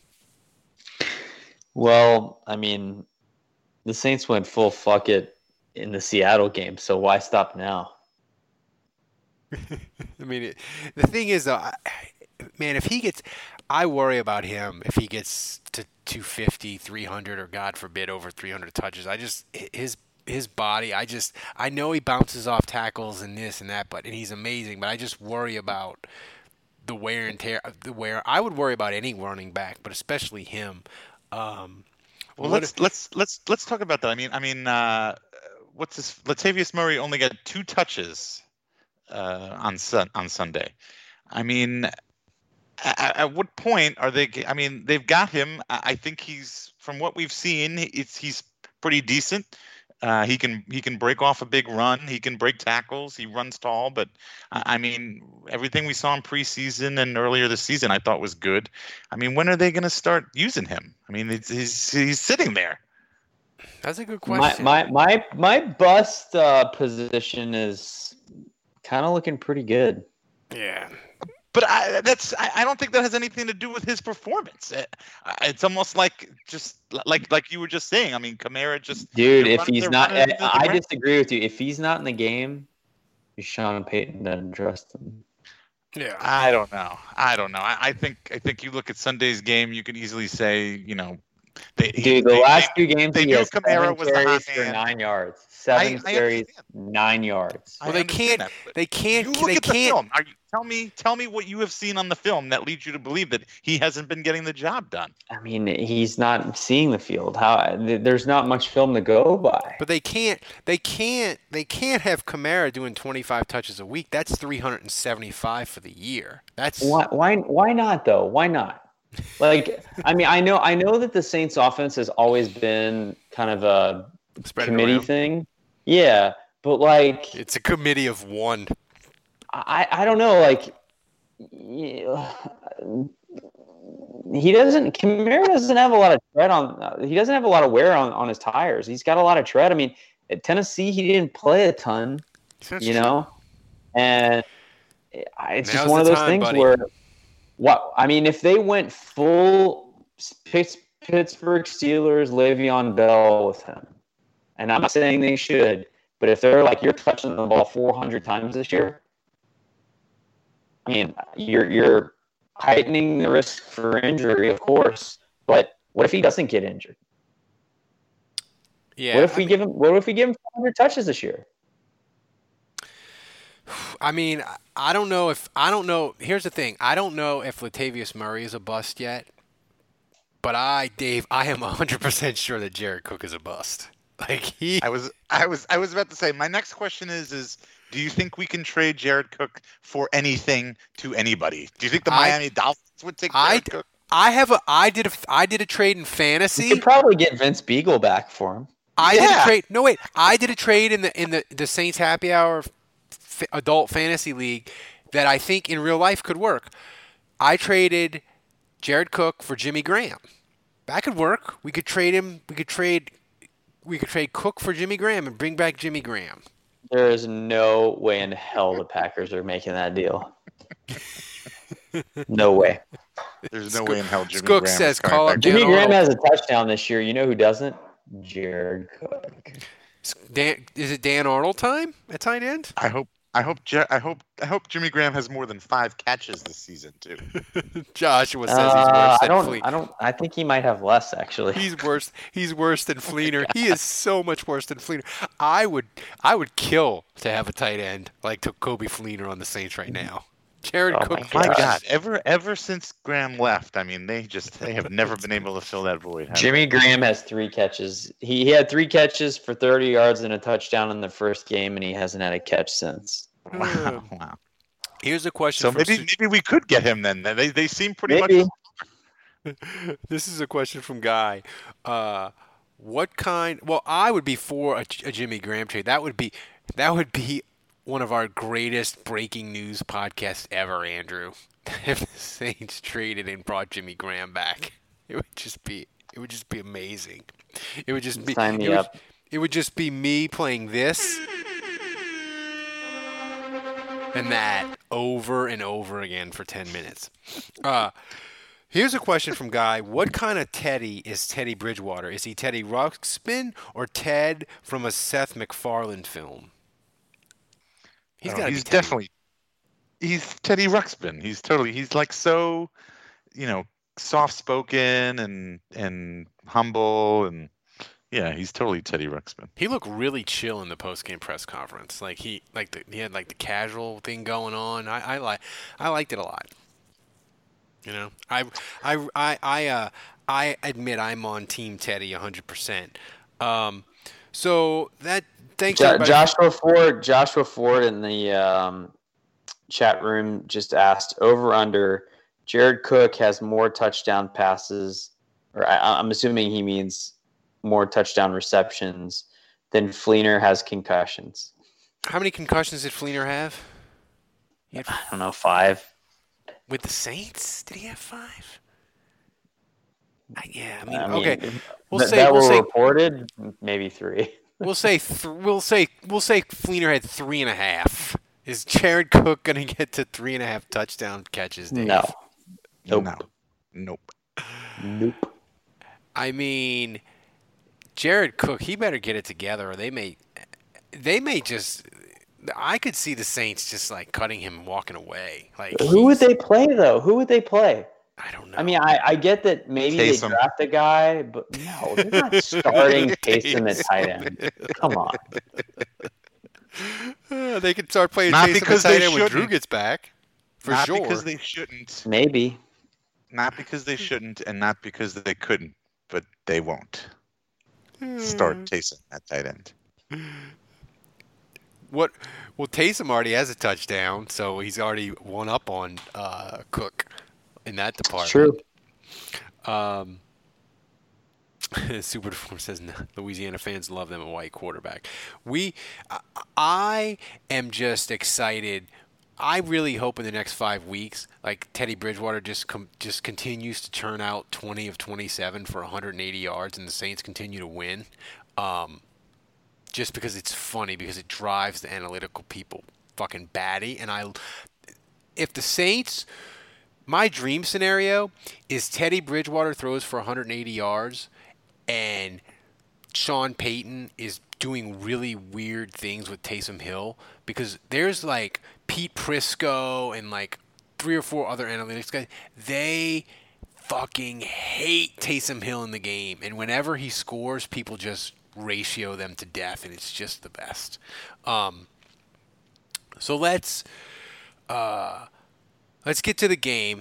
Well, I mean, the Saints went full fuck it in the Seattle game, so why stop now? I mean, the thing is, though, man, I worry about him if he gets to 250, 300, or God forbid, over 300 touches. His body, I know he bounces off tackles and this and that, and he's amazing, but I just worry about the wear and tear. I would worry about any running back, but especially him. Well, let's talk about that. I mean, what's this? Latavius Murray only got 2 touches on Sunday. I mean, at what point are they? I mean, they've got him. I think from what we've seen, he's pretty decent. He can break off a big run. He can break tackles. He runs tall. But I mean, everything we saw in preseason and earlier this season, I thought was good. I mean, when are they going to start using him? I mean, he's sitting there. That's a good question. My bust position is kind of looking pretty good. Yeah. But I don't think that has anything to do with his performance. It's almost like you were just saying. I mean, Kamara just. Dude, if he's not, I disagree with you. If he's not in the game, Sean Payton doesn't trust him. Yeah, I don't know. I think you look at Sunday's game, you could easily say, the last 2 games he has Kamara 7 carries for 9 yards. 7 carries, 9 yards. Well, they can't. You look at the film. Tell me what you have seen on the film that leads you to believe that he hasn't been getting the job done. I mean, he's not seeing the field. There's not much film to go by. But they can't have Kamara doing 25 touches a week. That's 375 for the year. That's why not though? Why not? I mean, I know that the Saints offense has always been kind of a committee thing. Yeah, but it's a committee of one. I don't know. Yeah, Kamara doesn't have a lot of tread on. He doesn't have a lot of wear on his tires. He's got a lot of tread. I mean, at Tennessee, he didn't play a ton, That's you true. know, and it's just Now's one of the those time, things buddy. where, I mean, if they went full Pittsburgh Steelers, Le'Veon Bell with him, and I'm not saying they should, but if they're like, you're touching the ball 400 times this year, I mean, you're heightening the risk for injury, of course. But what if he doesn't get injured? Yeah. What if we give him 400 touches this year? I mean, I don't know. Here's the thing. I don't know if Latavius Murray is a bust yet. But Dave, I am 100% sure that Jared Cook is a bust. Like I was about to say, my next question is do you think we can trade Jared Cook for anything to anybody? Do you think the Miami Dolphins would take Jared Cook? I did a trade in fantasy. You could probably get Vince Beagle back for him. I did a trade. No, wait. I did a trade in the Saints Happy Hour adult fantasy league that I think in real life could work. I traded Jared Cook for Jimmy Graham. That could work. We could trade him. We could trade Cook for Jimmy Graham and bring back Jimmy Graham. There is no way in hell the Packers are making that deal. No way. There's no way in hell Jimmy Skook Graham says is coming call back. up Jimmy Dan Graham Arnold. has a touchdown this year. You know who doesn't? Jared Cook. Is it Dan Arnold time at tight end? I hope Jimmy Graham has more than 5 catches this season too. Joshua says he's worse than Fleener. I think he might have less actually. He's worse than Fleener. He is so much worse than Fleener. I would kill to have a tight end like Kobe Fleener on the Saints right now. Jared Cook. My God, ever since Graham left, I mean, they have never been able to fill that void. Jimmy Graham has 3 catches. He had 3 catches for 30 yards and a touchdown in the first game, and he hasn't had a catch since. Wow. Here's a question. So maybe we could get him then. They seem pretty much. This is a question from Guy. What kind? Well, I would be for a Jimmy Graham trade. That would be one of our greatest breaking news podcasts ever, Andrew. If the Saints traded and brought Jimmy Graham back, it would just be amazing. It would just be Sign me up. It would just be me playing this and that over and over again for 10 minutes. Here's a question from Guy. What kind of Teddy is Teddy Bridgewater? Is he Teddy Ruxpin or Ted from a Seth MacFarlane film? He's definitely Teddy Ruxpin. He's like so, soft spoken and humble and yeah, he's totally Teddy Ruxpin. He looked really chill in the post game press conference. Like he had like the casual thing going on. I liked it a lot. I admit I'm on Team Teddy 100%. So that. Thanks, Joshua Ford in the chat room just asked over under. Jared Cook has more touchdown passes, or I'm assuming he means more touchdown receptions than Fleener has concussions. How many concussions did Fleener have? I don't know, 5. With the Saints, did he have 5? Okay. That were reported, maybe 3. We'll say Fleener had 3.5. Is Jared Cook going to get to 3.5 touchdown catches, Dave? No. Nope. I mean, Jared Cook, he better get it together, or they may just. I could see the Saints just like cutting him and walking away. Like, who would they play though? Who would they play? I don't know. I mean, I get that maybe they draft a guy, but no, they're not starting Taysom at tight end. Come on. They could start playing Taysom at tight end when Drew gets back. Not sure. Because they shouldn't. Maybe. Not because they shouldn't, and not because they couldn't, but they won't start Taysom at tight end. What? Well, Taysom already has a touchdown, so he's already one up on Cook in that department. True. Super Deform says Louisiana fans love them a white quarterback. I am just excited I really hope in the next 5 weeks, like Teddy Bridgewater just continues to turn out 20 of 27 for 180 yards, and the Saints continue to win. Just because it's funny, because it drives the analytical people fucking batty. And if the Saints, my dream scenario is Teddy Bridgewater throws for 180 yards, and Sean Payton is doing really weird things with Taysom Hill, because there's like Pete Prisco and like 3 or 4 other analytics guys. They fucking hate Taysom Hill in the game, and whenever he scores, people just ratio them to death, and it's just the best. So let's get to the game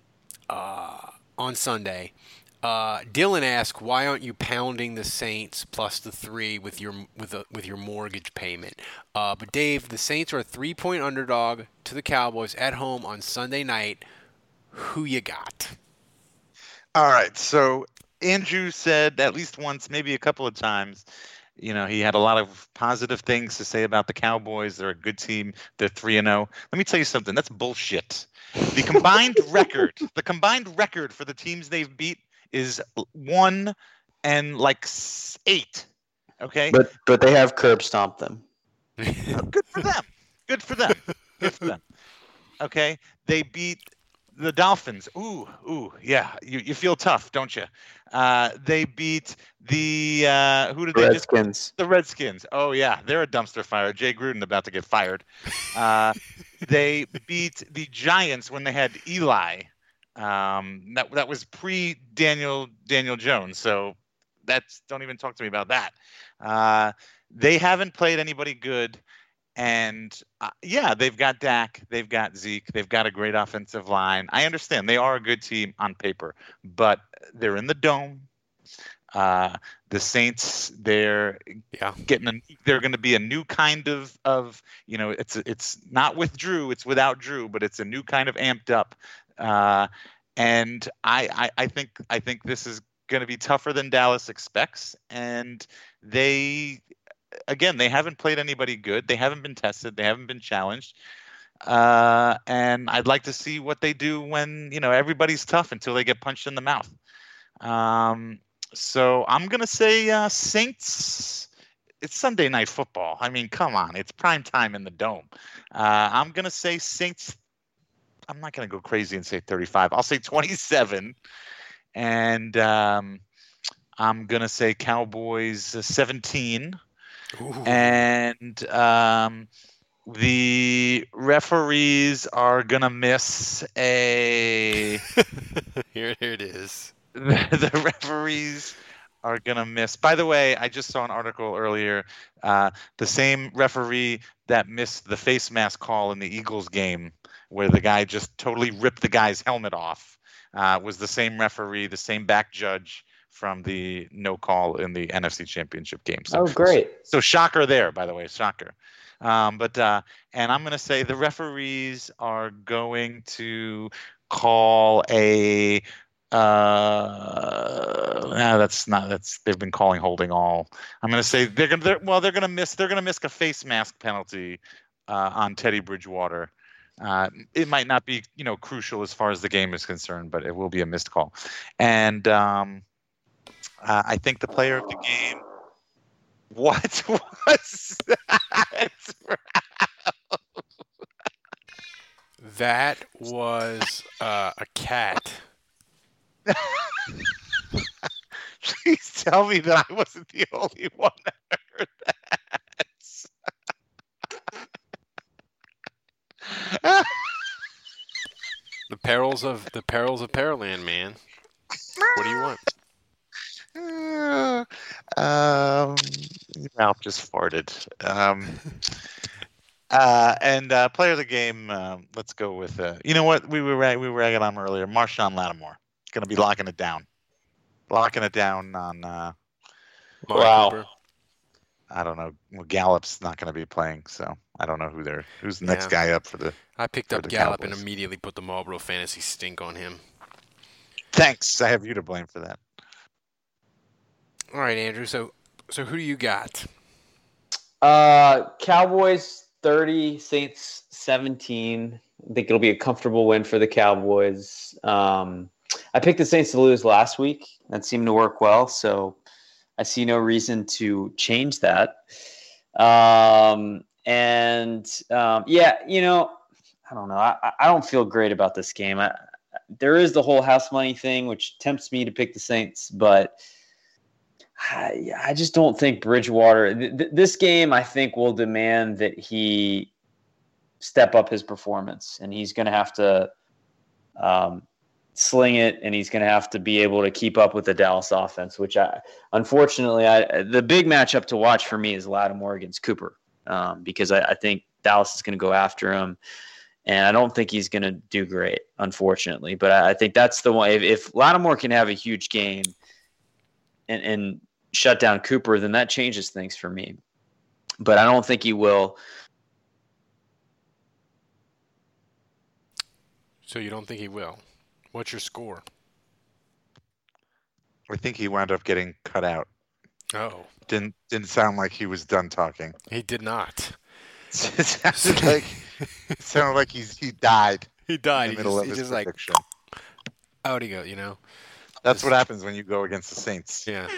on Sunday. Dylan asked, "Why aren't you pounding the Saints plus the 3 with your mortgage payment?" But Dave, the Saints are a 3-point underdog to the Cowboys at home on Sunday night. Who you got? All right. So Andrew said at least once, maybe a couple of times, he had a lot of positive things to say about the Cowboys. They're a good team. They're 3-0. Let me tell you something. That's bullshit. The combined record for the teams they've beat is 1 and 8. Okay. But they have curb stomped them. Good for them. Good for them. Okay. They beat the Dolphins. Ooh, yeah. You feel tough, don't you? They beat the Redskins. The Redskins. Oh yeah, they're a dumpster fire. Jay Gruden about to get fired. They beat the Giants when they had Eli. That was pre Daniel Jones. So don't even talk to me about that. They haven't played anybody good. And, they've got Dak, they've got Zeke, they've got a great offensive line. I understand they are a good team on paper, but they're in the dome. The Saints, they're they're going to be a new kind of it's not with Drew, it's without Drew, but it's a new kind of amped up. And I think this is going to be tougher than Dallas expects, and they haven't played anybody good. They haven't been tested. They haven't been challenged. And I'd like to see what they do when, everybody's tough until they get punched in the mouth. So I'm going to say Saints. It's Sunday Night Football. I mean, come on. It's prime time in the Dome. I'm going to say Saints. I'm not going to go crazy and say 35. I'll say 27. And I'm going to say Cowboys 17. Ooh. And the referees are gonna miss a. Here it is. The referees are gonna miss. By the way, I just saw an article earlier. The same referee that missed the face mask call in the Eagles game, where the guy just totally ripped the guy's helmet off, was the same referee, the same back judge from the no call in the NFC Championship game. So, great. So shocker there, by the way, shocker. And I'm going to say the referees are going to call a they've been calling holding all. I'm going to say they're going to miss a face mask penalty on Teddy Bridgewater. It might not be, crucial as far as the game is concerned, but it will be a missed call. And I think the player of the game. What was that? That was a cat. Please tell me that I wasn't the only one that heard that. The perils of Pearland, man. What do you want? Your mouth just farted. And player of the game, let's go with you know what we were ragging on earlier. Marshawn Lattimore going to be locking it down on. Wow. I don't know. Well, Gallup's not going to be playing, so I don't know who's the next guy up for the. I picked up Gallup and immediately put the Marlboro fantasy stink on him. Thanks. I have you to blame for that. All right, Andrew. So who do you got? Cowboys 30, Saints 17. I think it'll be a comfortable win for the Cowboys. I picked the Saints to lose last week. That seemed to work well, so I see no reason to change that. Yeah, you know, I don't know. I don't feel great about this game. There is the whole house money thing, which tempts me to pick the Saints, but I just don't think Bridgewater. This game, I think, will demand that he step up his performance, and he's going to have to sling it, and he's going to have to be able to keep up with the Dallas offense, which unfortunately, the big matchup to watch for me is Lattimore against Cooper, because I think Dallas is going to go after him, and I don't think he's going to do great, unfortunately. But I think that's the one. If Lattimore can have a huge game and shut down Cooper, then that changes things for me. But I don't think he will. So you don't think he will? What's your score? I think he wound up getting cut out. Oh. Didn't sound like he was done talking. He did not. It sounded like he died. He died. In the middle of his just prediction. like, how'd he go, you know? That's what happens when you go against the Saints. Yeah.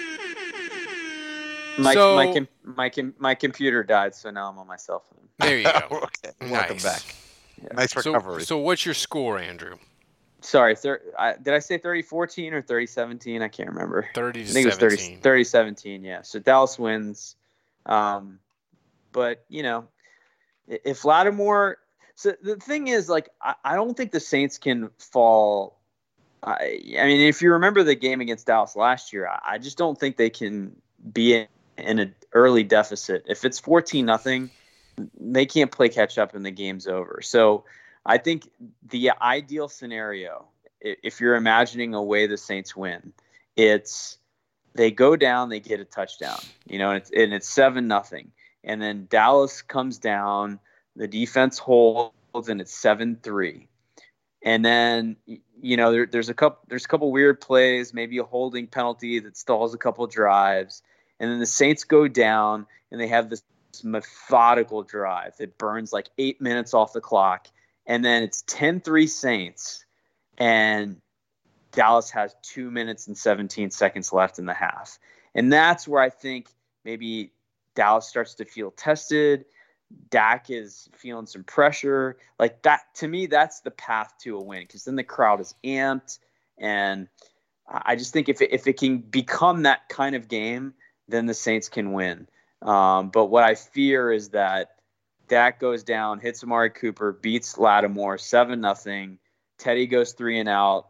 My computer died, so now I'm on my cell phone. There you go. Okay. Nice. Welcome back. Yeah. Nice recovery. So what's your score, Andrew? Sorry, did I say 30-14 or 30-17? I can't remember. 30 to 17. I think it was 30-17, yeah. So Dallas wins. But, you know, if Lattimore – so the thing is, like, I don't think the Saints can fall – I mean, if you remember the game against Dallas last year, I just don't think they can be in an early deficit. If it's 14-0, they can't play catch-up and the game's over. So – I think the ideal scenario, if you're imagining a way the Saints win, it's they go down, they get a touchdown, you know, and it's 7-0, and then Dallas comes down, the defense holds, and it's 7-3, and then you know there's a couple weird plays, maybe a holding penalty that stalls a couple drives, and then the Saints go down and they have this methodical drive that burns like 8 minutes off the clock. And then it's 10-3 Saints, and Dallas has 2 minutes and 17 seconds left in the half. And that's where I think maybe Dallas starts to feel tested. Dak is feeling some pressure. Like that, to me, that's the path to a win, because then the crowd is amped. And I just think if it can become that kind of game, then the Saints can win. But what I fear is that Dak goes down, hits Amari Cooper, beats Lattimore 7-0. Teddy goes 3 and out.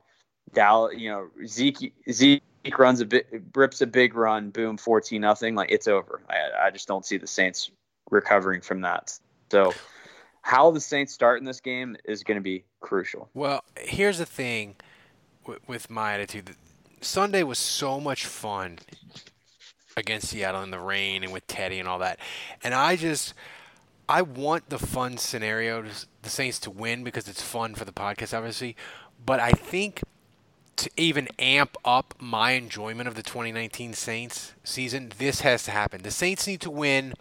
Zeke rips a big run, boom, 14-0. Like, it's over. I just don't see the Saints recovering from that. So how the Saints start in this game is going to be crucial. Well, here's the thing with my attitude. Sunday was so much fun against Seattle in the rain and with Teddy and all that. And I want the fun scenarios, the Saints to win, because it's fun for the podcast, obviously. But I think to even amp up my enjoyment of the 2019 Saints season, this has to happen. The Saints need to win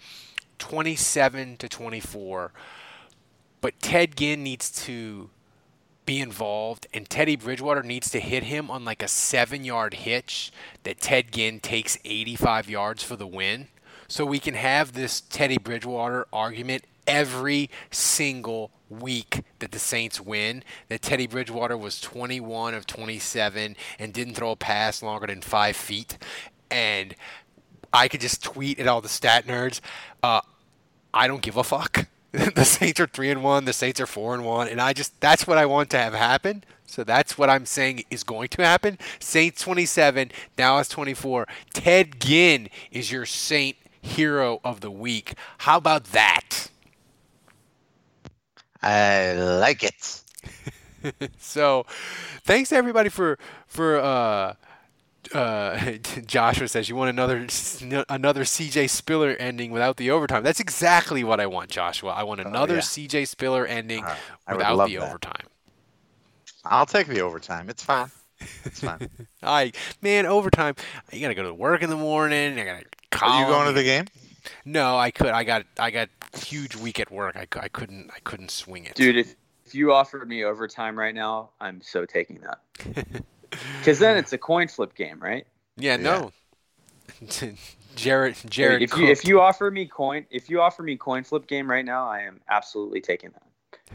27-24, but Ted Ginn needs to be involved, and Teddy Bridgewater needs to hit him on like a 7-yard hitch that Ted Ginn takes 85 yards for the win. So we can have this Teddy Bridgewater argument every single week that the Saints win, that Teddy Bridgewater was 21 of 27 and didn't throw a pass longer than 5 feet. And I could just tweet at all the stat nerds, I don't give a fuck. The Saints are 3-1, the Saints are 4-1, and that's what I want to have happen. So that's what I'm saying is going to happen. Saints 27, Dallas 24. Ted Ginn is your Saint hero of the week. How about that? I like it. So, thanks to everybody for Joshua says you want another CJ Spiller ending without the overtime. That's exactly what I want, Joshua. I want another CJ Spiller ending without the overtime. I'll take the overtime. It's fine. It's fine. Overtime. You gotta go to work in the morning. You gotta call. Are you going to the game? No, I could. I got huge week at work. I couldn't swing it. Dude, if you offered me overtime right now, I'm so taking that. Because then it's a coin flip game, right? Yeah, no. Jared. If you offer me coin flip game right now, I am absolutely taking that.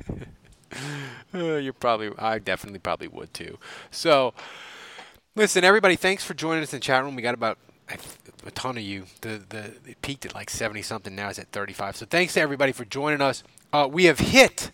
I definitely probably would too. So, listen, everybody, thanks for joining us in the chat room. We got about a ton of you. It peaked at like 70 something. Now it's at 35. So thanks to everybody for joining us. We have hit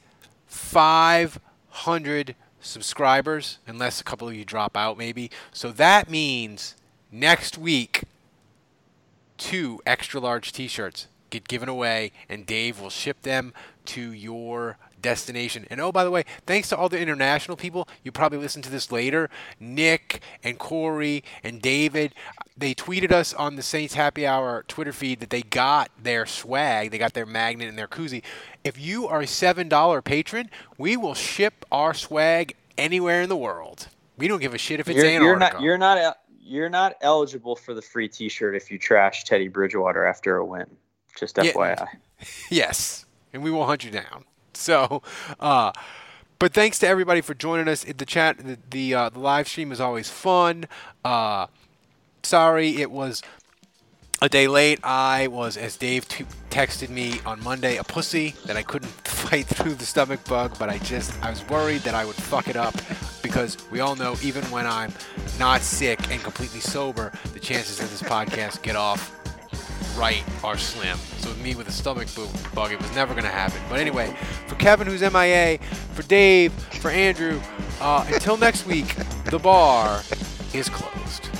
500 subscribers, unless a couple of you drop out maybe. So that means next week, 2 extra large t-shirts get given away, and Dave will ship them to your destination. And oh, by the way, thanks to all the international people, you probably listen to this later, Nick and Corey and David, they tweeted us on the Saints Happy Hour Twitter feed that they got their swag, they got their magnet and their koozie. If you are a $7 patron, we will ship our swag anywhere in the world. We don't give a shit if it's Antarctica. You're not eligible for the free t-shirt if you trash Teddy Bridgewater after a win. Just FYI. Yes, and we will hunt you down. So, but thanks to everybody for joining us in the chat. The live stream is always fun. Sorry it was a day late. I was, as Dave texted me on Monday, a pussy that I couldn't fight through the stomach bug, but I was worried that I would fuck it up, because we all know even when I'm not sick and completely sober, the chances that this podcast get off right are slim. So with me with a stomach bug, it was never going to happen. But anyway, for Kevin, who's MIA, for Dave, for Andrew, until next week, the bar is closed.